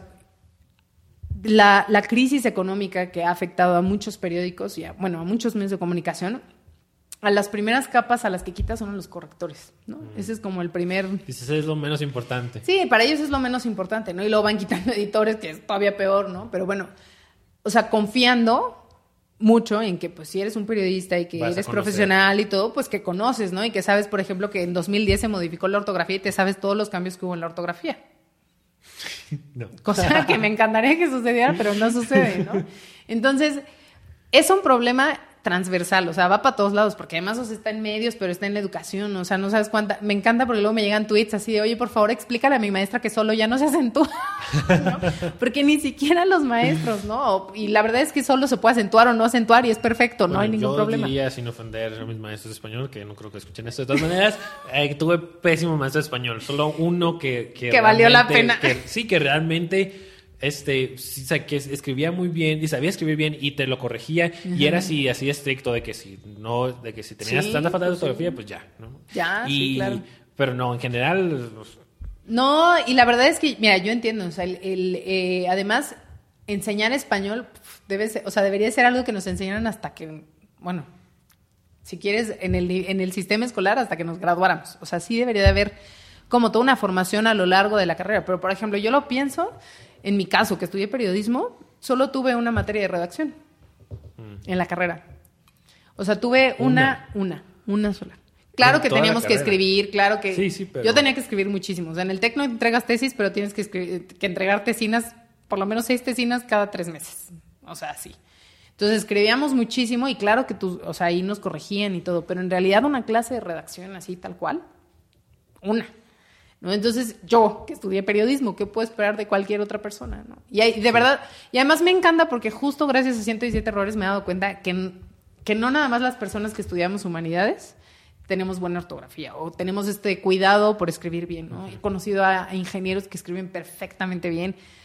[SPEAKER 4] la, la crisis económica que ha afectado a muchos periódicos y a, bueno, a muchos medios de comunicación, a las primeras capas a las que quitas son a los correctores, ¿no?
[SPEAKER 5] Mm.
[SPEAKER 4] Ese es como el primer...
[SPEAKER 5] Dices, es lo menos importante.
[SPEAKER 4] Sí, para ellos es lo menos importante, ¿no? Y luego van quitando editores, que es todavía peor, ¿no? Pero bueno, o sea, confiando mucho en que, pues, si eres un periodista y que
[SPEAKER 5] Vas a
[SPEAKER 4] eres
[SPEAKER 5] conocer.
[SPEAKER 4] profesional y todo, pues que conoces, ¿no? Y que sabes, por ejemplo, que en dos mil diez se modificó la ortografía y te sabes todos los cambios que hubo en la ortografía.
[SPEAKER 5] No.
[SPEAKER 4] Cosa que me encantaría que sucediera, pero no sucede, ¿no? Entonces, es un problema transversal, o sea, va para todos lados, porque además, o sea, está en medios, pero está en la educación, o sea, no sabes cuánta... Me encanta porque luego me llegan tweets así de, oye, por favor, explícale a mi maestra que solo ya no se acentúa, ¿no? Porque ni siquiera los maestros, ¿no? Y la verdad es que solo se puede acentuar o no acentuar y es perfecto, no
[SPEAKER 5] Bueno,
[SPEAKER 4] hay ningún
[SPEAKER 5] yo
[SPEAKER 4] problema.
[SPEAKER 5] diría, sin ofender a mis maestros de español, que no creo que escuchen esto de todas maneras, eh, que tuve pésimo maestro de español. Solo uno que... Que,
[SPEAKER 4] Que valió la
[SPEAKER 5] realmente-
[SPEAKER 4] pena.
[SPEAKER 5] que- sí, que realmente... Este, sí, o sea, que escribía muy bien y sabía escribir bien y te lo corregía y era así, así estricto de que si no, de que si tenías
[SPEAKER 4] Sí,
[SPEAKER 5] tanta falta de
[SPEAKER 4] pues
[SPEAKER 5] ortografía,
[SPEAKER 4] sí.
[SPEAKER 5] pues ya, ¿no?
[SPEAKER 4] Ya,
[SPEAKER 5] y,
[SPEAKER 4] sí, claro.
[SPEAKER 5] Pero no, en general, pues,
[SPEAKER 4] No, y la verdad es que, mira, yo entiendo, o sea, el, el, eh, además, enseñar español pf, debe ser, o sea, debería ser algo que nos enseñaran hasta que, bueno, si quieres, en el, en el sistema escolar hasta que nos graduáramos. O sea, sí debería de haber como toda una formación a lo largo de la carrera. Pero, por ejemplo, yo lo pienso, en mi caso, que estudié periodismo, solo tuve una materia de redacción en la carrera. O sea, tuve una, una, una sola. Claro
[SPEAKER 5] En
[SPEAKER 4] que
[SPEAKER 5] toda la
[SPEAKER 4] teníamos que
[SPEAKER 5] carrera.
[SPEAKER 4] escribir, claro que...
[SPEAKER 5] Sí, sí, pero-
[SPEAKER 4] Yo tenía que escribir muchísimo. O sea, en el TEC no entregas tesis, pero tienes que, escribir, que entregar tesinas, por lo menos seis tesinas cada tres meses. O sea, sí. Entonces escribíamos muchísimo y claro que tú, o sea, ahí nos corregían y todo, pero en realidad una clase de redacción así tal cual, una. ¿No? Entonces yo, que estudié periodismo, ¿qué puedo esperar de cualquier otra persona? ¿No? Y hay- de verdad, y además me encanta porque justo gracias a ciento diecisiete errores me he dado cuenta que, que no nada más las personas que estudiamos humanidades tenemos buena ortografía o tenemos este cuidado por escribir bien, ¿no? He conocido a, a ingenieros que escriben perfectamente bien,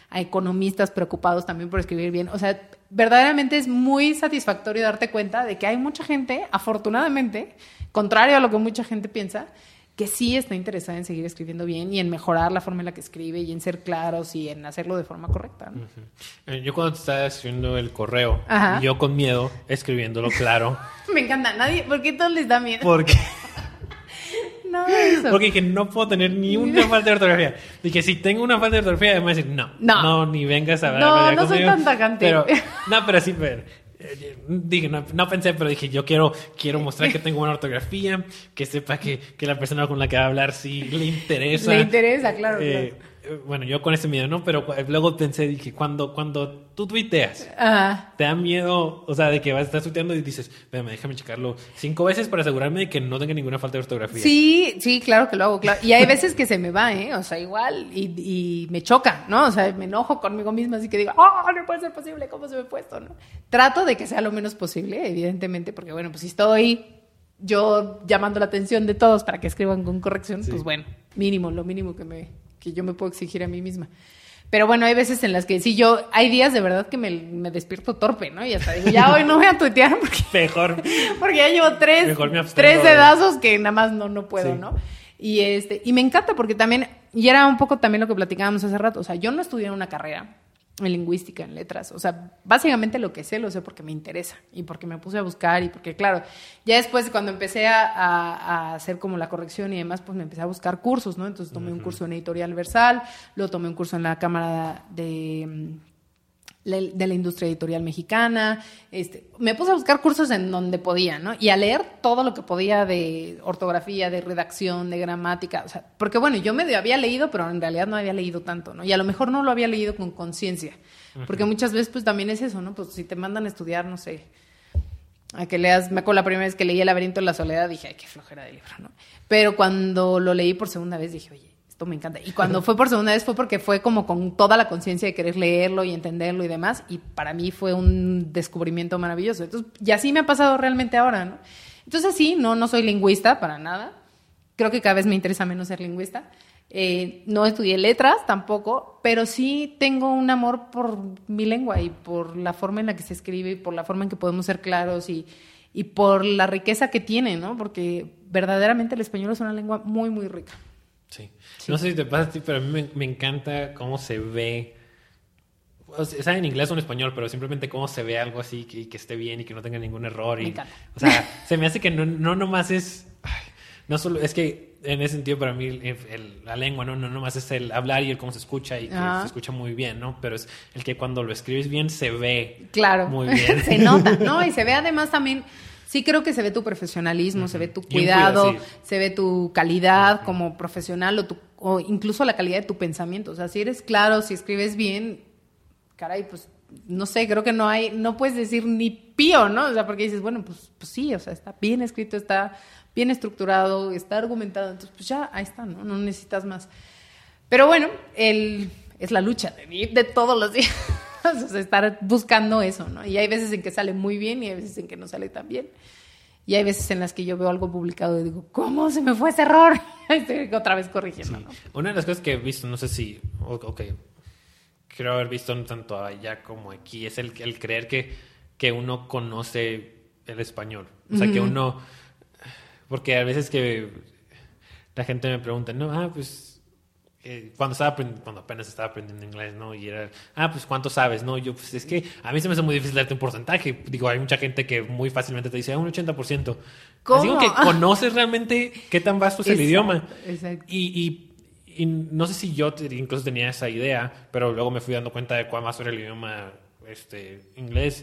[SPEAKER 4] a economistas preocupados también por escribir bien. O sea, verdaderamente es muy satisfactorio darte cuenta de que hay mucha gente, afortunadamente, contrario a lo que mucha gente piensa, que sí está interesada en seguir escribiendo bien y en mejorar la forma en la que escribe y en ser claros y en hacerlo de forma correcta, ¿no?
[SPEAKER 5] Uh-huh. Yo cuando estaba escribiendo el correo,
[SPEAKER 4] Ajá.
[SPEAKER 5] yo con miedo, escribiéndolo claro.
[SPEAKER 4] Me encanta. Nadie, ¿por qué todos les da miedo?
[SPEAKER 5] Porque...
[SPEAKER 4] No, eso.
[SPEAKER 5] Porque dije, no puedo tener ni una falta de ortografía. Dije, si tengo una falta de ortografía, además decir, no,
[SPEAKER 4] No.
[SPEAKER 5] no, ni vengas a hablar.
[SPEAKER 4] No,
[SPEAKER 5] a
[SPEAKER 4] no soy tan tajante.
[SPEAKER 5] Pero, no, pero sí, pero, eh, dije, no, no pensé, pero dije, yo quiero, quiero mostrar que tengo buena ortografía, que sepa que, que la persona con la que va a hablar sí le interesa.
[SPEAKER 4] Le interesa, claro,
[SPEAKER 5] Eh,
[SPEAKER 4] claro.
[SPEAKER 5] Bueno, yo con ese miedo, ¿no? Pero luego pensé, dije, cuando, cuando tú tuiteas,
[SPEAKER 4] Ajá.
[SPEAKER 5] te da miedo, o sea, de que vas a estar tuiteando y dices, espérame, déjame checarlo cinco veces para asegurarme de que no tenga ninguna falta de ortografía.
[SPEAKER 4] Sí, sí, claro que lo hago, claro. Y hay veces que se me va, ¿eh? O sea, igual, y, y me choca, ¿no? O sea, me enojo conmigo misma, así que digo, ¡oh, no puede ser posible! ¿Cómo se me ha puesto, no? Trato de que sea lo menos posible, evidentemente, porque, bueno, pues si estoy yo llamando la atención de todos para que escriban con corrección,
[SPEAKER 5] Sí.
[SPEAKER 4] pues bueno, mínimo, lo mínimo que me que yo me puedo exigir a mí misma. Pero bueno, hay veces en las que sí, yo, hay días de verdad que me, me despierto torpe, ¿no? Y hasta digo, ya hoy no voy a tuitear porque,
[SPEAKER 5] Mejor.
[SPEAKER 4] porque ya llevo tres,
[SPEAKER 5] Mejor me abstengo
[SPEAKER 4] tres
[SPEAKER 5] de-
[SPEAKER 4] dedazos que nada más no, no puedo,
[SPEAKER 5] Sí.
[SPEAKER 4] ¿no? Y, este, y me encanta porque también, y era un poco también lo que platicábamos hace rato, o sea, yo no estudié una carrera en lingüística, en letras, o sea, básicamente lo que sé lo sé porque me interesa y porque me puse a buscar y porque, claro, ya después cuando empecé a, a, a hacer como la corrección y demás, pues me empecé a buscar cursos, ¿no? Entonces tomé un curso en Editorial Versal, luego tomé un curso en la Cámara de... mm, la- de la industria editorial mexicana, este, me puse a buscar cursos en donde podía, ¿no? Y a leer todo lo que podía de ortografía, de redacción, de gramática, o sea, porque bueno, yo medio había leído, pero en realidad no había leído tanto, ¿no? Y a lo mejor no lo había leído con conciencia, porque muchas veces pues también es eso, ¿no? Pues si te mandan a estudiar, no sé, a que leas, me acuerdo la primera vez que leí El laberinto de la soledad, dije, ay, qué flojera de libro, ¿no? Pero cuando lo leí por segunda vez, dije, oye, esto me encanta. Y cuando fue por segunda vez fue porque fue como con toda la conciencia de querer leerlo y entenderlo y demás. Y para mí fue un descubrimiento maravilloso. Entonces, y así me ha pasado realmente ahora, ¿no? Entonces, sí, no, no soy lingüista para nada. Creo que cada vez me interesa menos ser lingüista. Eh, no estudié letras tampoco, pero sí tengo un amor por mi lengua y por la forma en la que se escribe y por la forma en que podemos ser claros y, y por la riqueza que tiene, ¿no? Porque verdaderamente el español es una lengua muy, muy rica.
[SPEAKER 5] Sí. No sé si te pasa a ti, pero a mí me, me encanta cómo se ve. O sea, en inglés o en español, pero simplemente cómo se ve algo así que, que esté bien y que no tenga ningún error. Y,
[SPEAKER 4] Me encanta.
[SPEAKER 5] O sea, se me hace que no, no nomás es. Ay, no solo. Es que en ese sentido, para mí, el, el- la lengua no, no nomás es el hablar y el cómo se escucha y que
[SPEAKER 4] Ajá.
[SPEAKER 5] se escucha muy bien, ¿no? Pero es el que cuando lo escribes bien se ve
[SPEAKER 4] Claro.
[SPEAKER 5] muy bien.
[SPEAKER 4] Se nota, ¿no? Y se ve además también, sí creo que se ve tu profesionalismo, uh-huh. se ve tu
[SPEAKER 5] Y un
[SPEAKER 4] cuidado,
[SPEAKER 5] cuidado, sí.
[SPEAKER 4] se ve tu calidad uh-huh. como profesional o, tu, o incluso la calidad de tu pensamiento. O sea, si eres claro, si escribes bien, caray, pues no sé, creo que no hay, no puedes decir ni pío, ¿no? O sea, porque dices, bueno, pues, pues sí, o sea, está bien escrito, está bien estructurado, está argumentado, entonces pues ya, ahí está, ¿no? No necesitas más. Pero bueno, el, es la lucha de, de todos los días. O sea, estar buscando eso, ¿no? Y hay veces en que sale muy bien y hay veces en que no sale tan bien. Y hay veces en las que yo veo algo publicado y digo, ¿cómo se me fue ese error? Estoy otra vez corrigiendo,
[SPEAKER 5] Sí.
[SPEAKER 4] ¿no?
[SPEAKER 5] Una de las cosas que he visto, no sé si, ok, creo haber visto tanto allá como aquí, es el, el creer que, que uno conoce el español. O sea, uh-huh. que uno, porque a veces que la gente me pregunta, no, ah, pues, eh, cuando estaba cuando apenas estaba aprendiendo inglés, ¿no? Y era, ah, pues, ¿cuánto sabes? No, yo, pues, es que a mí se me hace muy difícil darte un porcentaje. Digo, hay mucha gente que muy fácilmente te dice, ah, un ochenta por ciento.
[SPEAKER 4] ¿Cómo?
[SPEAKER 5] Así como que conoces realmente qué tan vasto es el
[SPEAKER 4] Exacto,
[SPEAKER 5] idioma.
[SPEAKER 4] Exacto.
[SPEAKER 5] Y, y, y no sé si yo te, incluso tenía esa idea, pero luego me fui dando cuenta de cuán más era el idioma este, inglés.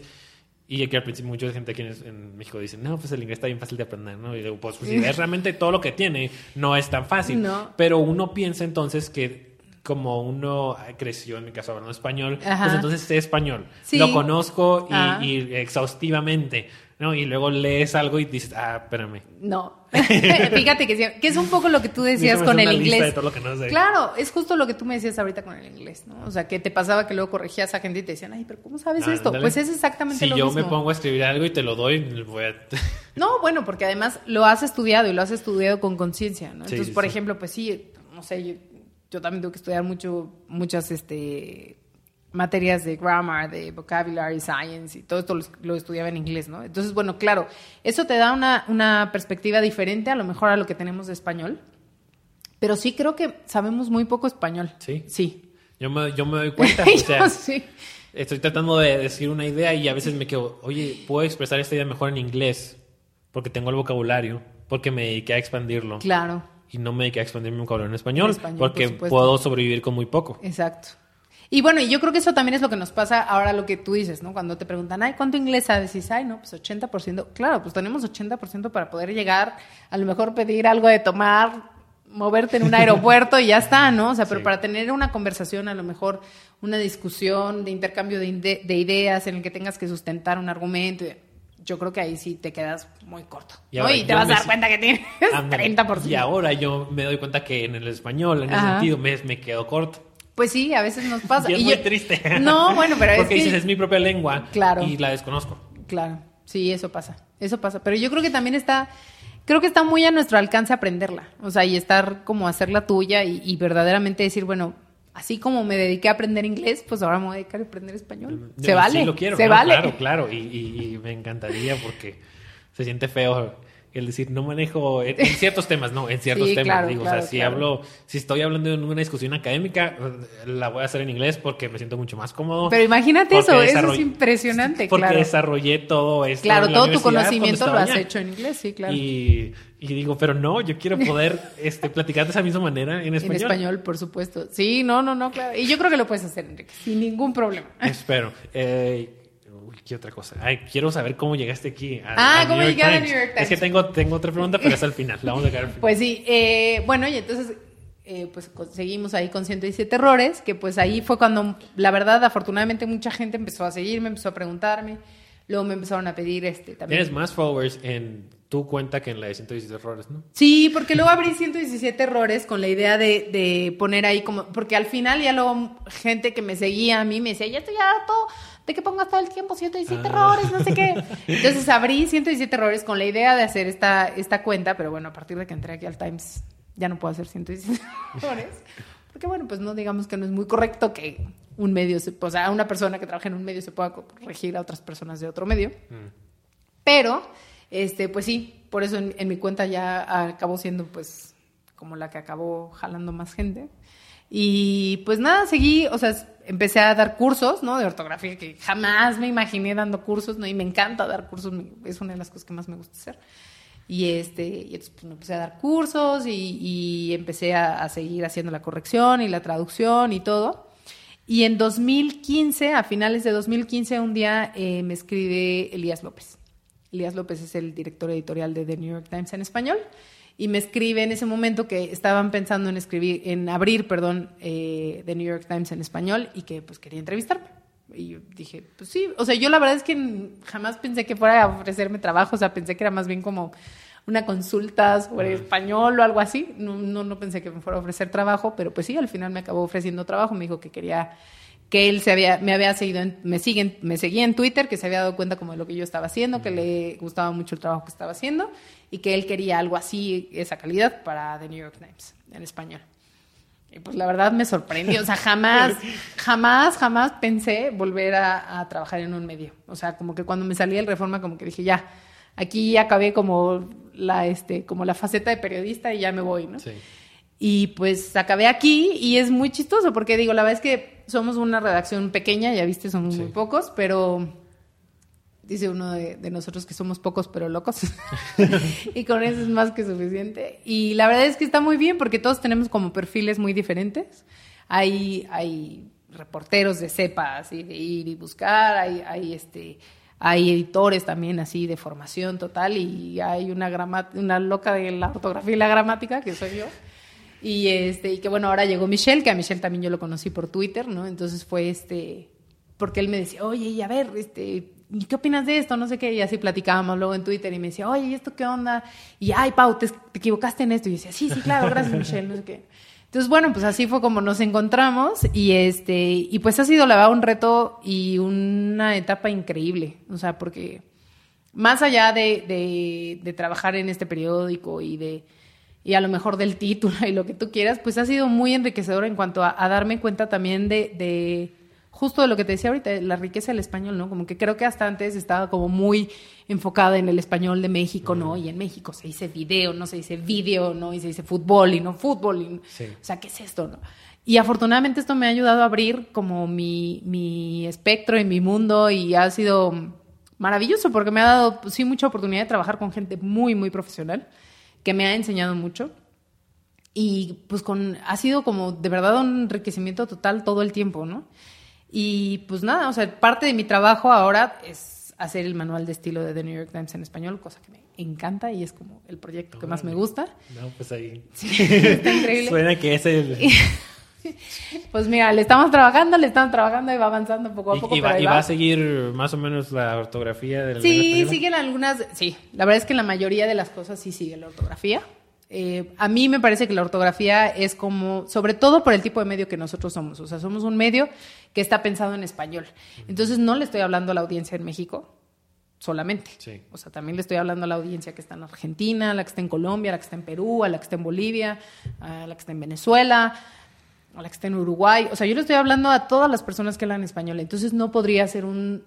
[SPEAKER 5] Y que al principio mucha gente aquí en, en México dice, no, pues el inglés está bien fácil de aprender, ¿no? Y digo, pues, pues si ves realmente todo lo que tiene, no es tan fácil.
[SPEAKER 4] No.
[SPEAKER 5] Pero uno piensa entonces que como uno creció, en mi caso, hablando español,
[SPEAKER 4] Ajá.
[SPEAKER 5] pues entonces sé español.
[SPEAKER 4] Sí.
[SPEAKER 5] Lo conozco
[SPEAKER 4] Ah.
[SPEAKER 5] y, y exhaustivamente, ¿no? Y luego lees algo y dices, ah, espérame.
[SPEAKER 4] No. Fíjate que, sí, que es un poco lo que tú decías con el inglés.
[SPEAKER 5] De todo lo que no sé.
[SPEAKER 4] Claro, es justo lo que tú me decías ahorita con el inglés, ¿no? O sea, que te pasaba que luego corregías a gente y te decían, ay, pero ¿cómo sabes
[SPEAKER 5] Ah,
[SPEAKER 4] esto?
[SPEAKER 5] ándale.
[SPEAKER 4] Pues es exactamente
[SPEAKER 5] si
[SPEAKER 4] lo
[SPEAKER 5] yo
[SPEAKER 4] mismo.
[SPEAKER 5] me pongo a escribir algo y te lo doy, voy a...
[SPEAKER 4] No, bueno, porque además lo has estudiado y lo has estudiado con conciencia, ¿no?
[SPEAKER 5] Sí,
[SPEAKER 4] Entonces,
[SPEAKER 5] sí,
[SPEAKER 4] por
[SPEAKER 5] sí.
[SPEAKER 4] ejemplo, pues sí, no sé, yo, yo también tengo que estudiar mucho, muchas, este, materias de grammar, de vocabulary science y todo esto lo, lo estudiaba en inglés, ¿no? Entonces, bueno, claro, eso te da una, una perspectiva diferente a lo mejor a lo que tenemos de español, pero sí creo que sabemos muy poco español.
[SPEAKER 5] ¿Sí?
[SPEAKER 4] Sí.
[SPEAKER 5] Yo me, yo me doy cuenta, o
[SPEAKER 4] Yo
[SPEAKER 5] sea,
[SPEAKER 4] sí.
[SPEAKER 5] estoy tratando de decir una idea y a veces me quedo, oye, puedo expresar esta idea mejor en inglés porque tengo el vocabulario, porque me dediqué a expandirlo.
[SPEAKER 4] Claro.
[SPEAKER 5] Y no me dediqué a expandir mi vocabulario en español,
[SPEAKER 4] En español,
[SPEAKER 5] porque
[SPEAKER 4] por supuesto.
[SPEAKER 5] puedo sobrevivir con muy poco.
[SPEAKER 4] Exacto. Y bueno, y yo creo que eso también es lo que nos pasa ahora lo que tú dices, ¿no? Cuando te preguntan, ay, ¿cuánto inglés sabes? Y dices, ay, no, pues ochenta por ciento. Claro, pues tenemos ochenta por ciento para poder llegar, a lo mejor pedir algo de tomar, moverte en un aeropuerto y ya está, ¿no? O sea, pero
[SPEAKER 5] Sí.
[SPEAKER 4] para tener una conversación, a lo mejor una discusión de intercambio de, ide- de ideas en el que tengas que sustentar un argumento, yo creo que ahí sí te quedas muy corto.
[SPEAKER 5] Y
[SPEAKER 4] ¿no?
[SPEAKER 5] ahora
[SPEAKER 4] Y te
[SPEAKER 5] yo
[SPEAKER 4] vas a
[SPEAKER 5] me
[SPEAKER 4] dar
[SPEAKER 5] si-
[SPEAKER 4] cuenta que tienes
[SPEAKER 5] Ándale.
[SPEAKER 4] treinta por ciento.
[SPEAKER 5] Y ahora yo me doy cuenta que en el español, en ese
[SPEAKER 4] Ajá.
[SPEAKER 5] sentido, me, me quedo corto.
[SPEAKER 4] Pues sí, a veces nos pasa.
[SPEAKER 5] Y es
[SPEAKER 4] Y
[SPEAKER 5] muy
[SPEAKER 4] yo-
[SPEAKER 5] triste.
[SPEAKER 4] No, bueno, pero es
[SPEAKER 5] Porque
[SPEAKER 4] que...
[SPEAKER 5] dices, es mi propia lengua.
[SPEAKER 4] Claro.
[SPEAKER 5] Y la desconozco.
[SPEAKER 4] Claro, sí, eso pasa, eso pasa. Pero yo creo que también está, creo que está muy a nuestro alcance aprenderla, o sea, y estar como hacerla tuya y, y verdaderamente decir, bueno, así como me dediqué a aprender inglés, pues ahora me voy a dedicar a aprender español. Se
[SPEAKER 5] Yo
[SPEAKER 4] vale,
[SPEAKER 5] Sí lo quiero.
[SPEAKER 4] se
[SPEAKER 5] ¿no?
[SPEAKER 4] vale.
[SPEAKER 5] Claro, claro. Y, y- y me encantaría porque se siente feo el decir, no manejo en, en ciertos temas, no, en ciertos
[SPEAKER 4] Sí,
[SPEAKER 5] temas.
[SPEAKER 4] claro,
[SPEAKER 5] Digo,
[SPEAKER 4] claro,
[SPEAKER 5] o sea, si
[SPEAKER 4] claro.
[SPEAKER 5] hablo, si estoy hablando en una discusión académica, la voy a hacer en inglés porque me siento mucho más cómodo.
[SPEAKER 4] Pero imagínate
[SPEAKER 5] Porque
[SPEAKER 4] eso, eso
[SPEAKER 5] desarroll-
[SPEAKER 4] es impresionante,
[SPEAKER 5] Porque
[SPEAKER 4] claro.
[SPEAKER 5] desarrollé todo esto.
[SPEAKER 4] Claro,
[SPEAKER 5] en la
[SPEAKER 4] todo tu
[SPEAKER 5] universidad cuando
[SPEAKER 4] conocimiento lo
[SPEAKER 5] estaba
[SPEAKER 4] has
[SPEAKER 5] allá.
[SPEAKER 4] hecho en inglés, sí, claro.
[SPEAKER 5] Y, y digo, pero no, yo quiero poder este, platicar de esa misma manera en español.
[SPEAKER 4] En español, por supuesto. Sí, no, no, no, claro. Y yo creo que lo puedes hacer, Enrique, sin ningún problema.
[SPEAKER 5] Espero. Eh, uy, ¿qué otra cosa? Ay, quiero saber cómo llegaste aquí. A,
[SPEAKER 4] Ah,
[SPEAKER 5] a
[SPEAKER 4] ¿cómo
[SPEAKER 5] New York
[SPEAKER 4] llegaste a
[SPEAKER 5] Times.
[SPEAKER 4] New York Times?
[SPEAKER 5] Es que tengo, tengo otra pregunta, pero es al final. La vamos a dejar al final.
[SPEAKER 4] Pues sí, eh, bueno, y entonces eh, pues con- seguimos ahí con ciento diecisiete errores, que pues ahí fue cuando, la verdad, afortunadamente mucha gente empezó a seguirme, empezó a preguntarme, luego me empezaron a pedir este también.
[SPEAKER 5] Tienes más followers en tu cuenta que en la de ciento diecisiete errores, ¿no?
[SPEAKER 4] Sí, porque luego abrí ciento diecisiete errores con la idea de, de poner ahí como, porque al final ya luego gente que me seguía a mí me decía, ya estoy harto de que pongas todo el tiempo ciento diecisiete
[SPEAKER 5] Ah.
[SPEAKER 4] errores, no sé qué. Entonces abrí ciento diecisiete errores con la idea de hacer esta, esta cuenta, pero bueno, a partir de que entré aquí al Times ya no puedo hacer ciento diecisiete errores. Porque bueno, pues no digamos que no es muy correcto que un medio, se, o sea, una persona que trabaja en un medio se pueda corregir a otras personas de otro medio. Pero, este, pues sí, por eso en, en mi cuenta ya acabó siendo pues como la que acabó jalando más gente. Y pues nada, seguí, o sea, empecé a dar cursos, ¿no? De ortografía, que jamás me imaginé dando cursos, ¿no? Y me encanta dar cursos, me- es una de las cosas que más me gusta hacer. Y este, y entonces pues, empecé a dar cursos y, y empecé a, a seguir haciendo la corrección y la traducción y todo. Y en dos mil quince, a finales de dos mil quince, un día eh, me escribe Elías López. Elías López es el director editorial de The New York Times en español. Y me escribe en ese momento que estaban pensando en escribir, en abrir, perdón, eh, The New York Times en español y que pues quería entrevistarme. Y yo dije, pues sí, o sea, yo la verdad es que jamás pensé que fuera a ofrecerme trabajo, o sea, pensé que era más bien como una consulta sobre español o algo así. No, no, no pensé que me fuera a ofrecer trabajo, pero pues sí, al final me acabó ofreciendo trabajo. Me dijo que quería, que él se había, me había seguido, en, me siguen, me seguía en Twitter, que se había dado cuenta como de lo que yo estaba haciendo, que le gustaba mucho el trabajo que estaba haciendo y que él quería algo así, esa calidad, para The New York Times en español. Y pues la verdad me sorprendió, o sea, jamás, jamás, jamás pensé volver a, a trabajar en un medio. O sea, como que cuando me salí del Reforma, como que dije, ya, aquí acabé como la, este, como la faceta de periodista y ya me voy, ¿no?
[SPEAKER 5] Sí.
[SPEAKER 4] Y pues acabé aquí y es muy chistoso porque digo, la verdad es que somos una redacción pequeña, ya viste, somos
[SPEAKER 5] Sí.
[SPEAKER 4] muy pocos, pero dice uno de, de nosotros que somos pocos pero locos y con eso es más que suficiente. Y la verdad es que está muy bien porque todos tenemos como perfiles muy diferentes. Hay, hay reporteros de cepa, así de ir y buscar, hay, hay este... Hay editores también así de formación total y hay una, grama- una loca de la ortografía y la gramática, que soy yo. Y, este, y que bueno, ahora llegó Michelle, que a Michelle también yo lo conocí por Twitter, ¿no? Entonces fue este, porque él me decía, oye, y a ver, este, ¿y qué opinas de esto? No sé qué, y así platicábamos luego en Twitter y me decía, oye, ¿y esto qué onda? Y, ay, Pau, te, te equivocaste en esto. Y yo decía, sí, sí, claro, gracias, Michelle, no sé qué. Entonces, bueno, pues así fue como nos encontramos y este y pues ha sido la verdad un reto y una etapa increíble, o sea, porque más allá de, de, de trabajar en este periódico y de y a lo mejor del título y lo que tú quieras, pues ha sido muy enriquecedor en cuanto a, a darme cuenta también de, de justo de lo que te decía ahorita, la riqueza del español, ¿no? Como que creo que hasta antes estaba como muy enfocada en el español de México, ¿no? Y en México se dice video, no se dice video, ¿no? Y se dice fútbol y no fútbol. Y,
[SPEAKER 5] Sí.
[SPEAKER 4] O sea, ¿qué es esto, no? Y afortunadamente esto me ha ayudado a abrir como mi, mi espectro y mi mundo y ha sido maravilloso porque me ha dado, pues, sí, mucha oportunidad de trabajar con gente muy, muy profesional que me ha enseñado mucho. Y pues con ha sido como de verdad un enriquecimiento total todo el tiempo, ¿no? Y pues nada, o sea, parte de mi trabajo ahora es hacer el manual de estilo de The New York Times en español, cosa que me encanta y es como el proyecto que más me gusta.
[SPEAKER 5] No, pues ahí.
[SPEAKER 4] Sí, está increíble.
[SPEAKER 5] Suena que es el...
[SPEAKER 4] Pues mira, le estamos trabajando, le estamos trabajando y va avanzando poco a
[SPEAKER 5] Y,
[SPEAKER 4] poco.
[SPEAKER 5] y
[SPEAKER 4] pero
[SPEAKER 5] va,
[SPEAKER 4] ahí
[SPEAKER 5] y va a seguir más o menos la ortografía del
[SPEAKER 4] Sí, siguen algunas, sí, la verdad es que la mayoría de las cosas sí sigue la ortografía. Eh, a mí me parece que la ortografía es como, sobre todo por el tipo de medio que nosotros somos, o sea, somos un medio que está pensado en español. Entonces no le estoy hablando a la audiencia en México solamente.
[SPEAKER 5] Sí.
[SPEAKER 4] O sea, también le estoy hablando a la audiencia que está en Argentina, a la que está en Colombia, a la que está en Perú, a la que está en Bolivia, a la que está en Venezuela, a la que está en Uruguay. O sea, yo le estoy hablando a todas las personas que hablan español. Entonces no podría ser un,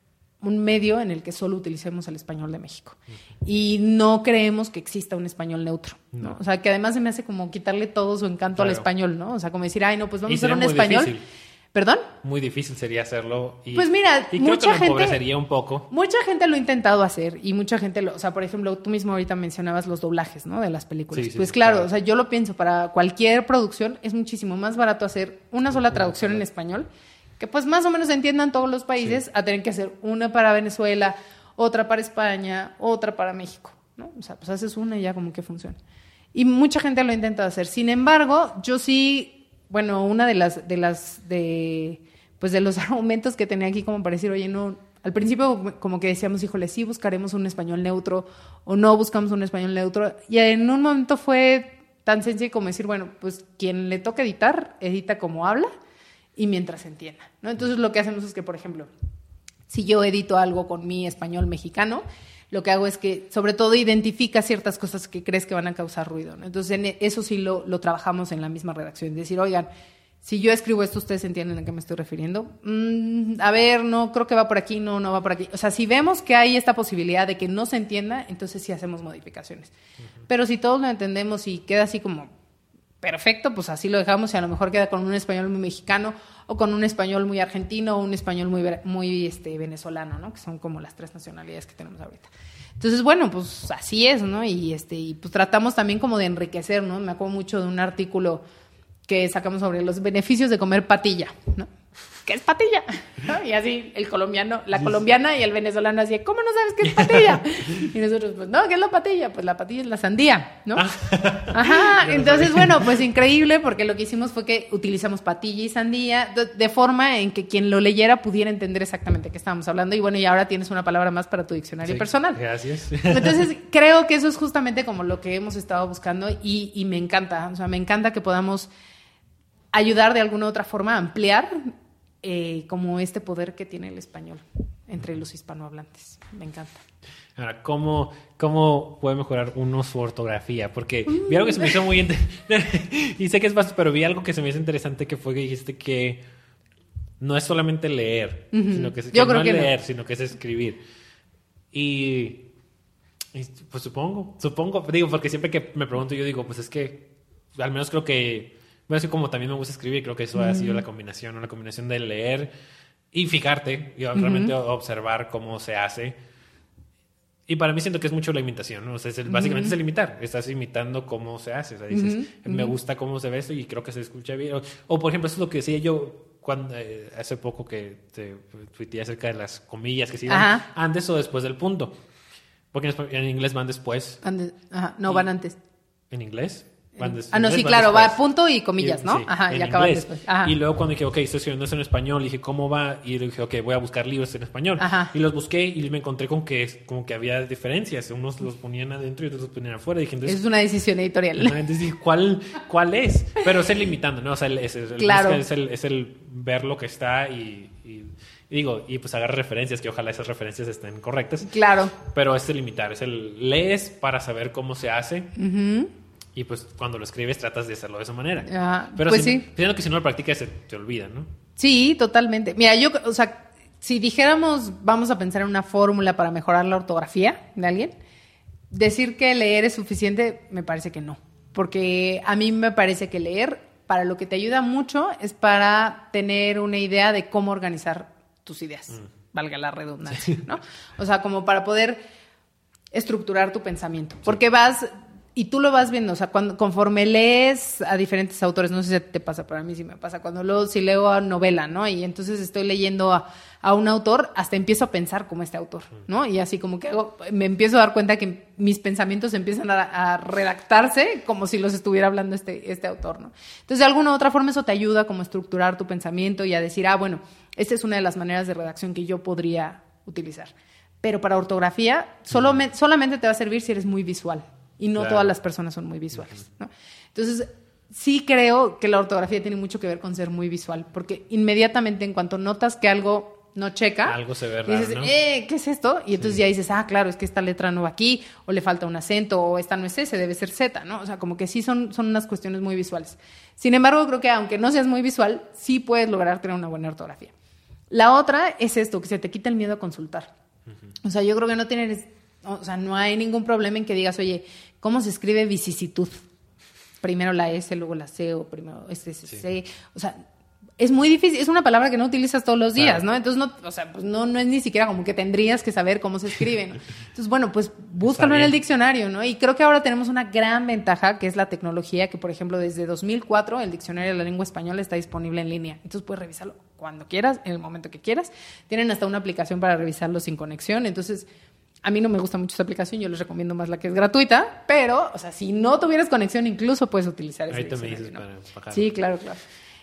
[SPEAKER 4] un medio en el que solo utilicemos el español de México. Uh-huh. Y no creemos que exista un español neutro, ¿no?
[SPEAKER 5] No.
[SPEAKER 4] O sea, que además se me hace como quitarle todo su encanto
[SPEAKER 5] Claro.
[SPEAKER 4] al español, ¿no? O sea, como decir, ay, no, pues vamos
[SPEAKER 5] Y
[SPEAKER 4] a hacer
[SPEAKER 5] sería
[SPEAKER 4] un
[SPEAKER 5] muy
[SPEAKER 4] español.
[SPEAKER 5] difícil.
[SPEAKER 4] ¿Perdón?
[SPEAKER 5] Muy difícil sería hacerlo. Y,
[SPEAKER 4] Pues mira,
[SPEAKER 5] y creo
[SPEAKER 4] mucha
[SPEAKER 5] que lo
[SPEAKER 4] gente-
[SPEAKER 5] empobrecería un poco.
[SPEAKER 4] Mucha gente lo ha intentado hacer y mucha gente lo, o sea, por ejemplo, tú mismo ahorita mencionabas los doblajes, ¿no? De las películas.
[SPEAKER 5] Sí, sí,
[SPEAKER 4] pues
[SPEAKER 5] sí,
[SPEAKER 4] claro,
[SPEAKER 5] claro.
[SPEAKER 4] o sea, yo lo pienso, para cualquier producción es muchísimo más barato hacer una sola traducción en español, que pues más o menos entiendan todos los países,
[SPEAKER 5] Sí.
[SPEAKER 4] a tener que hacer una para Venezuela, otra para España, otra para México, ¿no? O sea, pues haces una y ya como que funciona. Y mucha gente lo ha intentado hacer. Sin embargo, yo sí, bueno, una de las, de las, de, pues de los argumentos que tenía aquí como para decir, oye, no, al principio como que decíamos, híjole, sí buscaremos un español neutro o no buscamos un español neutro. Y en un momento fue tan sencillo como decir, bueno, pues quien le toca editar, edita como habla y mientras entienda, ¿no? Entonces lo que hacemos es que, por ejemplo, si yo edito algo con mi español mexicano, lo que hago es que, sobre todo, identifica ciertas cosas que crees que van a causar ruido, ¿no? Entonces, en eso sí lo, lo trabajamos en la misma redacción. Es decir, oigan, si yo escribo esto, ¿ustedes entienden a qué me estoy refiriendo? Mm, a ver, no, creo que va por aquí, no, no va por aquí. O sea, si vemos que hay esta posibilidad de que no se entienda, entonces sí hacemos modificaciones. Uh-huh. Pero si todos lo entendemos y queda así como perfecto, pues así lo dejamos y a lo mejor queda con un español muy mexicano o con un español muy argentino o un español muy, muy este, venezolano, ¿no? Que son como las tres nacionalidades que tenemos ahorita. Entonces, bueno, pues así es, ¿no? Y, este, y pues tratamos también como de enriquecer, ¿no? Me acuerdo mucho de un artículo que sacamos sobre los beneficios de comer patilla, ¿no? ¿Qué es patilla? ¿No? Y así el colombiano, la colombiana y el venezolano así, ¿cómo no sabes qué es patilla? Y nosotros, pues, no, ¿qué es la patilla? Pues la patilla es la sandía, ¿no? Ajá, entonces, bueno, pues increíble, porque lo que hicimos fue que utilizamos patilla y sandía de, de forma en que quien lo leyera pudiera entender exactamente qué estábamos hablando. Y bueno, y ahora tienes una palabra más para tu diccionario
[SPEAKER 5] Sí,
[SPEAKER 4] personal.
[SPEAKER 5] Gracias.
[SPEAKER 4] Entonces, creo que eso es justamente como lo que hemos estado buscando y, y me encanta, o sea, me encanta que podamos ayudar de alguna u otra forma a ampliar eh, como este poder que tiene el español entre los hispanohablantes. Me encanta.
[SPEAKER 5] Ahora, ¿cómo, ¿cómo puede mejorar uno su ortografía? Porque vi algo que se me hizo muy interesante. Y sé que es fácil, pero vi algo que se me hizo interesante que fue que dijiste que no es solamente leer, uh-huh. sino que, es, que
[SPEAKER 4] Yo creo
[SPEAKER 5] no
[SPEAKER 4] que
[SPEAKER 5] es leer,
[SPEAKER 4] no.
[SPEAKER 5] sino que es escribir. Y, y pues supongo, supongo, digo, porque siempre que me pregunto yo digo, pues es que al menos creo que... Bueno, así como también me gusta escribir, creo que eso uh-huh. ha sido la combinación, ¿no? La combinación de leer y fijarte, y uh-huh. realmente observar cómo se hace. Y para mí siento que es mucho la imitación, ¿no? O sea, es el, básicamente uh-huh. es el imitar. Estás imitando cómo se hace. O sea, dices, uh-huh. me gusta cómo se ve esto y creo que se escucha bien. O, o por ejemplo, eso es lo que decía yo cuando eh, hace poco que te tuiteé acerca de las comillas que se iban uh-huh. antes o después del punto. Porque en, en inglés van después.
[SPEAKER 4] Antes, ajá, no,
[SPEAKER 5] y,
[SPEAKER 4] van antes.
[SPEAKER 5] ¿En inglés? Des-
[SPEAKER 4] ah, no, sí, claro, después. Va punto y comillas, ¿no?
[SPEAKER 5] Sí,
[SPEAKER 4] ajá, y
[SPEAKER 5] en
[SPEAKER 4] acaban
[SPEAKER 5] inglés.
[SPEAKER 4] después. Ajá.
[SPEAKER 5] Y luego cuando dije, ok, estoy escribiendo eso en español, dije, ¿cómo va? Y dije, ok, voy a buscar libros en español.
[SPEAKER 4] Ajá.
[SPEAKER 5] Y los busqué y me encontré con que, como que había diferencias. Unos los ponían adentro y otros los ponían afuera. Dije, entonces,
[SPEAKER 4] es una decisión editorial.
[SPEAKER 5] Entonces dije, ¿cuál, cuál es? Pero es el limitando, ¿no? O sea, el, es, el,
[SPEAKER 4] claro.
[SPEAKER 5] es, el, es el ver lo que está y, y, y digo, y pues agarrar referencias, que ojalá esas referencias estén correctas.
[SPEAKER 4] Claro.
[SPEAKER 5] Pero es el limitar, es el lees para saber cómo se hace.
[SPEAKER 4] Uh-huh.
[SPEAKER 5] Y pues cuando lo escribes tratas de hacerlo de esa manera.
[SPEAKER 4] Uh,
[SPEAKER 5] Pero
[SPEAKER 4] pues
[SPEAKER 5] si,
[SPEAKER 4] sí.
[SPEAKER 5] Siendo que si no lo practicas se te olvida, ¿no?
[SPEAKER 4] Sí, totalmente. Mira, yo, o sea, si dijéramos, vamos a pensar en una fórmula para mejorar la ortografía de alguien, decir que leer es suficiente, me parece que no. Porque a mí me parece que leer, para lo que te ayuda mucho, es para tener una idea de cómo organizar tus ideas, mm. valga la redundancia, ¿no? O sea, como para poder estructurar tu pensamiento. Porque vas... Y tú lo vas viendo, o sea, cuando, conforme lees a diferentes autores, no sé si te pasa, pero a mí sí me pasa, cuando leo, si leo a novela, ¿no? Y entonces estoy leyendo a, a un autor, hasta empiezo a pensar como este autor, ¿no? Y así como que hago, me empiezo a dar cuenta que mis pensamientos empiezan a, a redactarse como si los estuviera hablando este, este autor, ¿no? Entonces, de alguna u otra forma eso te ayuda como a estructurar tu pensamiento y a decir, ah, bueno, esta es una de las maneras de redacción que yo podría utilizar. Pero para ortografía, solo me, solamente te va a servir si eres muy visual. Y no claro. todas las personas son muy visuales, ¿no? Entonces, sí creo que la ortografía tiene mucho que ver con ser muy visual, porque inmediatamente en cuanto notas que algo no checa,
[SPEAKER 5] algo se ve raro,
[SPEAKER 4] dices,
[SPEAKER 5] ¿no?
[SPEAKER 4] eh, ¿qué es esto? Y entonces sí. ya dices, ah, claro, es que esta letra no va aquí, o le falta un acento, o esta no es S, debe ser Z, ¿no? O sea, como que sí son, son unas cuestiones muy visuales. Sin embargo, creo que aunque no seas muy visual, sí puedes lograr tener una buena ortografía. La otra es esto, que se te quita el miedo a consultar. Uh-huh. O sea, yo creo que no tienes... O sea, no hay ningún problema en que digas, oye, ¿cómo se escribe vicisitud? Primero la S, luego la C, o primero S, S, C. Sí. O sea, es muy difícil, es una palabra que no utilizas todos los días, claro. ¿no? Entonces, no, o sea, pues no, no es ni siquiera como que tendrías que saber cómo se escribe, ¿no? Entonces, bueno, pues búscalo en el diccionario, ¿no? Y creo que ahora tenemos una gran ventaja, que es la tecnología, que por ejemplo, desde dos mil cuatro, el diccionario de la lengua española está disponible en línea. Entonces, puedes revisarlo cuando quieras, en el momento que quieras. Tienen hasta una aplicación para revisarlo sin conexión. Entonces, a mí no me gusta mucho esa aplicación, yo les recomiendo más la que es gratuita, pero, o sea, si no tuvieras conexión, incluso puedes utilizar ese
[SPEAKER 5] ahorita
[SPEAKER 4] diccionario,
[SPEAKER 5] me dices
[SPEAKER 4] ¿no?
[SPEAKER 5] para bajar.
[SPEAKER 4] Sí, claro, claro.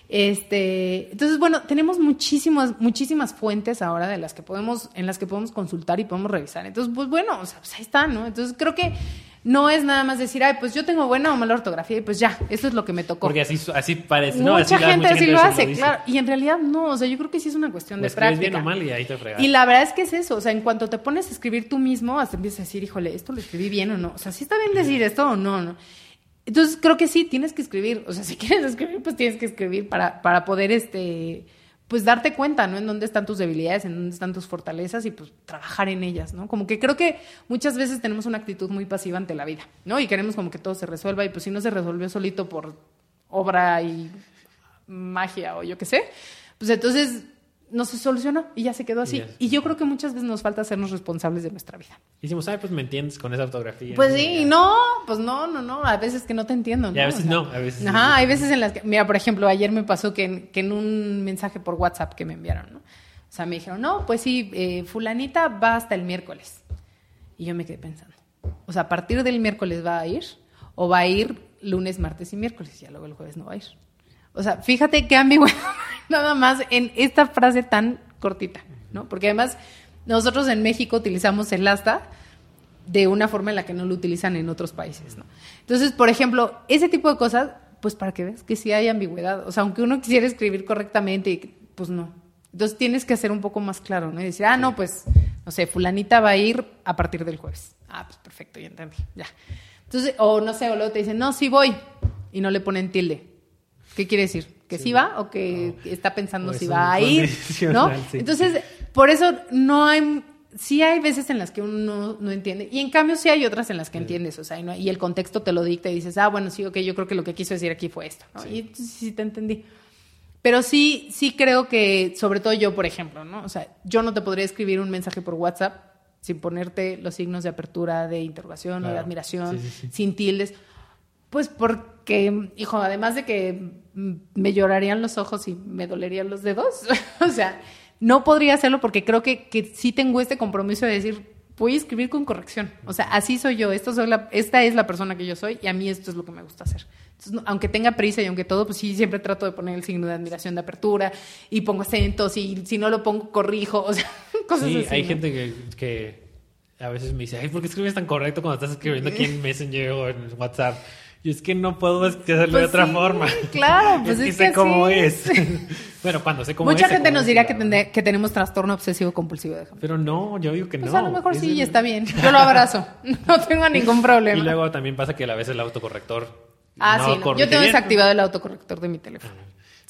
[SPEAKER 4] Este, entonces, bueno, tenemos muchísimas, muchísimas fuentes ahora de las que podemos, en las que podemos consultar y podemos revisar. Entonces, pues bueno, o sea, pues ahí está, ¿no? Entonces, creo que no es nada más decir, ay, pues yo tengo buena o mala ortografía y pues ya, eso es lo que me tocó.
[SPEAKER 5] Porque así, así parece, ¿no?
[SPEAKER 4] Mucha
[SPEAKER 5] así
[SPEAKER 4] gente
[SPEAKER 5] la, mucha
[SPEAKER 4] así
[SPEAKER 5] gente
[SPEAKER 4] lo
[SPEAKER 5] así
[SPEAKER 4] hace,
[SPEAKER 5] lo
[SPEAKER 4] claro. Y en realidad no, o sea, yo creo que sí es una cuestión
[SPEAKER 5] pues
[SPEAKER 4] de práctica.
[SPEAKER 5] bien o mal y ahí te fregas.
[SPEAKER 4] Y la verdad es que es eso, o sea, en cuanto te pones a escribir tú mismo, hasta empiezas a decir, híjole, ¿esto lo escribí bien o no? O sea, ¿sí está bien decir esto o no, no? Entonces, creo que sí, tienes que escribir. O sea, si quieres escribir, pues tienes que escribir para, para poder, este, pues, darte cuenta, ¿no? En dónde están tus debilidades, en dónde están tus fortalezas y, pues, trabajar en ellas, ¿no? Como que creo que muchas veces tenemos una actitud muy pasiva ante la vida, ¿no? Y queremos como que todo se resuelva y, pues, si no se resolvió solito por obra y magia o yo qué sé, pues, entonces no se solucionó y ya se quedó así. Yes. Y yo creo que muchas veces nos falta hacernos responsables de nuestra vida.
[SPEAKER 5] Y decimos, ay, pues me entiendes con esa ortografía.
[SPEAKER 4] Pues sí, no, pues no, no, no. A veces que no te entiendo, ¿no?
[SPEAKER 5] Y a veces
[SPEAKER 4] o sea,
[SPEAKER 5] no, a veces
[SPEAKER 4] Ajá,
[SPEAKER 5] no.
[SPEAKER 4] hay veces en las que... Mira, por ejemplo, ayer me pasó que en, que en un mensaje por WhatsApp que me enviaron, ¿no? O sea, me dijeron, no, pues sí, eh, fulanita va hasta el miércoles. Y yo me quedé pensando, o sea, a partir del miércoles va a ir o va a ir lunes, martes y miércoles. Y ya luego el jueves no va a ir. O sea, fíjate qué ambigüedad nada más en esta frase tan cortita, ¿no? Porque además nosotros en México utilizamos el hasta de una forma en la que no lo utilizan en otros países, ¿no? Entonces, por ejemplo, ese tipo de cosas, pues para que veas que sí hay ambigüedad. O sea, aunque uno quisiera escribir correctamente, pues no. Entonces tienes que hacer un poco más claro, ¿no? Y decir, ah, no, pues, no sé, fulanita va a ir a partir del jueves. Ah, pues perfecto, ya entendí, ya. Entonces, o no sé, o luego te dicen, no, sí voy, y no le ponen tilde. ¿Qué quiere decir? ¿Que sí, sí va o que no. está pensando si va a ir? ¿No? Sí. Entonces, por eso no hay... Sí hay veces en las que uno no, no entiende. Y en cambio sí hay otras en las que sí. entiendes. O sea, y, no, y el contexto te lo dicta y dices, ah, bueno, sí, ok, yo creo que lo que quiso decir aquí fue esto, ¿no? Sí. Y entonces sí te entendí. Pero sí, sí creo que, sobre todo yo, por ejemplo, ¿no? O sea, yo no te podría escribir un mensaje por WhatsApp sin ponerte los signos de apertura, de interrogación claro. o de admiración, sí, sí, sí. sin tildes. Pues porque, hijo, además de que me llorarían los ojos y me dolerían los dedos, o sea, no podría hacerlo porque creo que, que sí tengo este compromiso de decir, voy a escribir con corrección. O sea, así soy yo, esto soy la, esta es la persona que yo soy y a mí esto es lo que me gusta hacer. Entonces, no, aunque tenga prisa y aunque todo, pues sí, siempre trato de poner el signo de admiración, de apertura y pongo acentos y si no lo pongo, corrijo, o sea, cosas
[SPEAKER 5] sí,
[SPEAKER 4] así.
[SPEAKER 5] Sí, hay
[SPEAKER 4] ¿no?
[SPEAKER 5] gente que, que a veces me dice, ay, ¿por qué escribes tan correcto cuando estás escribiendo aquí en Messenger o en WhatsApp? Y es que no puedo hacerlo pues de otra
[SPEAKER 4] sí,
[SPEAKER 5] forma.
[SPEAKER 4] Claro, pues
[SPEAKER 5] es que
[SPEAKER 4] es
[SPEAKER 5] sé
[SPEAKER 4] que
[SPEAKER 5] cómo
[SPEAKER 4] es.
[SPEAKER 5] es. Bueno, cuando sé cómo
[SPEAKER 4] Mucha
[SPEAKER 5] es.
[SPEAKER 4] Mucha gente nos dirá que,
[SPEAKER 5] claro.
[SPEAKER 4] tende, que tenemos trastorno obsesivo compulsivo. Déjame.
[SPEAKER 5] Pero no, yo digo que
[SPEAKER 4] pues
[SPEAKER 5] no.
[SPEAKER 4] A lo mejor
[SPEAKER 5] es
[SPEAKER 4] sí,
[SPEAKER 5] el...
[SPEAKER 4] y está bien. Yo lo abrazo. No tengo ningún problema.
[SPEAKER 5] Y luego también pasa que a veces el autocorrector
[SPEAKER 4] Ah,
[SPEAKER 5] no
[SPEAKER 4] sí. No. Yo tengo
[SPEAKER 5] bien.
[SPEAKER 4] desactivado el autocorrector de mi teléfono.
[SPEAKER 5] Ah.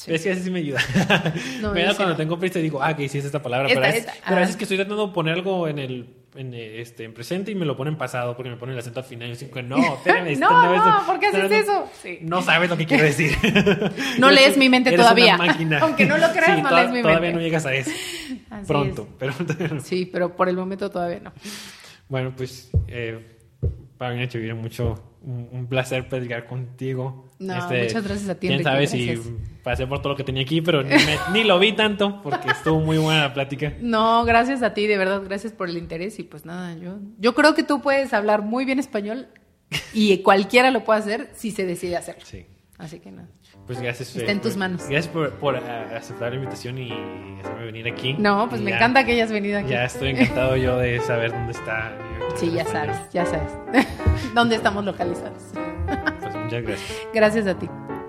[SPEAKER 4] Sí.
[SPEAKER 5] Es que así sí me ayuda.
[SPEAKER 4] No,
[SPEAKER 5] me
[SPEAKER 4] yo
[SPEAKER 5] da
[SPEAKER 4] sí
[SPEAKER 5] cuando
[SPEAKER 4] no.
[SPEAKER 5] tengo prisa y digo, ah, que sí es esta palabra.
[SPEAKER 4] Esta,
[SPEAKER 5] pero a veces,
[SPEAKER 4] esta,
[SPEAKER 5] pero a veces
[SPEAKER 4] ah.
[SPEAKER 5] que estoy tratando de poner algo en el en, este, en presente y me lo pone en pasado porque me pone el acento al final. Y yo digo, no, espérame. esto
[SPEAKER 4] No,
[SPEAKER 5] es-
[SPEAKER 4] no, ¿por qué haces
[SPEAKER 5] no,
[SPEAKER 4] eso? Sí.
[SPEAKER 5] No sabes lo que quiero decir.
[SPEAKER 4] No
[SPEAKER 5] Eres
[SPEAKER 4] lees
[SPEAKER 5] un-
[SPEAKER 4] mi mente
[SPEAKER 5] eres
[SPEAKER 4] todavía.
[SPEAKER 5] una máquina.
[SPEAKER 4] Aunque no lo creas,
[SPEAKER 5] Sí,
[SPEAKER 4] no
[SPEAKER 5] toda-
[SPEAKER 4] lees mi
[SPEAKER 5] Todavía
[SPEAKER 4] mente.
[SPEAKER 5] no llegas a eso.
[SPEAKER 4] Así
[SPEAKER 5] Pronto,
[SPEAKER 4] es.
[SPEAKER 5] pero...
[SPEAKER 4] Sí, pero por el momento todavía no.
[SPEAKER 5] Bueno, pues eh, para mí, Chavira, mucho un, un placer platicar contigo.
[SPEAKER 4] No, muchas gracias a ti,
[SPEAKER 5] Quién
[SPEAKER 4] Enrique,
[SPEAKER 5] sabe
[SPEAKER 4] gracias.
[SPEAKER 5] si pasé por todo lo que tenía aquí, pero ni, me- ni lo vi tanto porque estuvo muy buena la plática.
[SPEAKER 4] No, gracias a ti, de verdad, gracias por el interés y pues nada, yo, yo creo que tú puedes hablar muy bien español y cualquiera lo puede hacer si se decide hacerlo.
[SPEAKER 5] Sí.
[SPEAKER 4] Así que nada.
[SPEAKER 5] Pues gracias.
[SPEAKER 4] Está en tus manos.
[SPEAKER 5] Gracias por, por eh, aceptar la invitación y hacerme venir aquí.
[SPEAKER 4] No, pues
[SPEAKER 5] Y
[SPEAKER 4] me
[SPEAKER 5] ya-
[SPEAKER 4] encanta que hayas venido aquí.
[SPEAKER 5] Ya estoy encantado yo de saber dónde está.
[SPEAKER 4] Sí, ya sabes, ya sabes. ¿Dónde estamos localizados?
[SPEAKER 5] Pues muchas gracias.
[SPEAKER 4] Gracias a ti.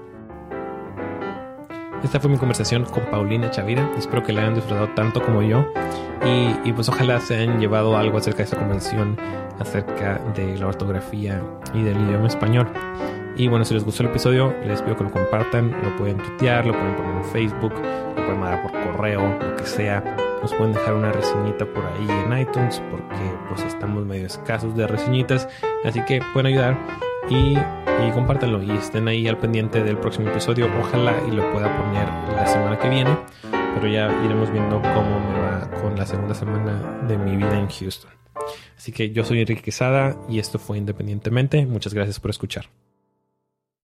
[SPEAKER 3] Esta fue mi conversación con Paulina Chavira. Espero que la hayan disfrutado tanto como yo. Y, y pues ojalá se hayan llevado algo acerca de esta convención, acerca de la ortografía y del idioma español. Y bueno, si les gustó el episodio, les pido que lo compartan. Lo pueden tuitear, lo pueden poner en Facebook, lo pueden mandar por correo, lo que sea. Nos pueden dejar una reseñita por ahí en iTunes, porque pues estamos medio escasos de reseñitas. Así que pueden ayudar. Y, y compártanlo y estén ahí al pendiente del próximo episodio. Ojalá y lo pueda poner la semana que viene, pero ya iremos viendo cómo me va con la segunda semana de mi vida en Houston. Así que yo soy Enrique Quesada y esto fue Independientemente. Muchas gracias por escuchar.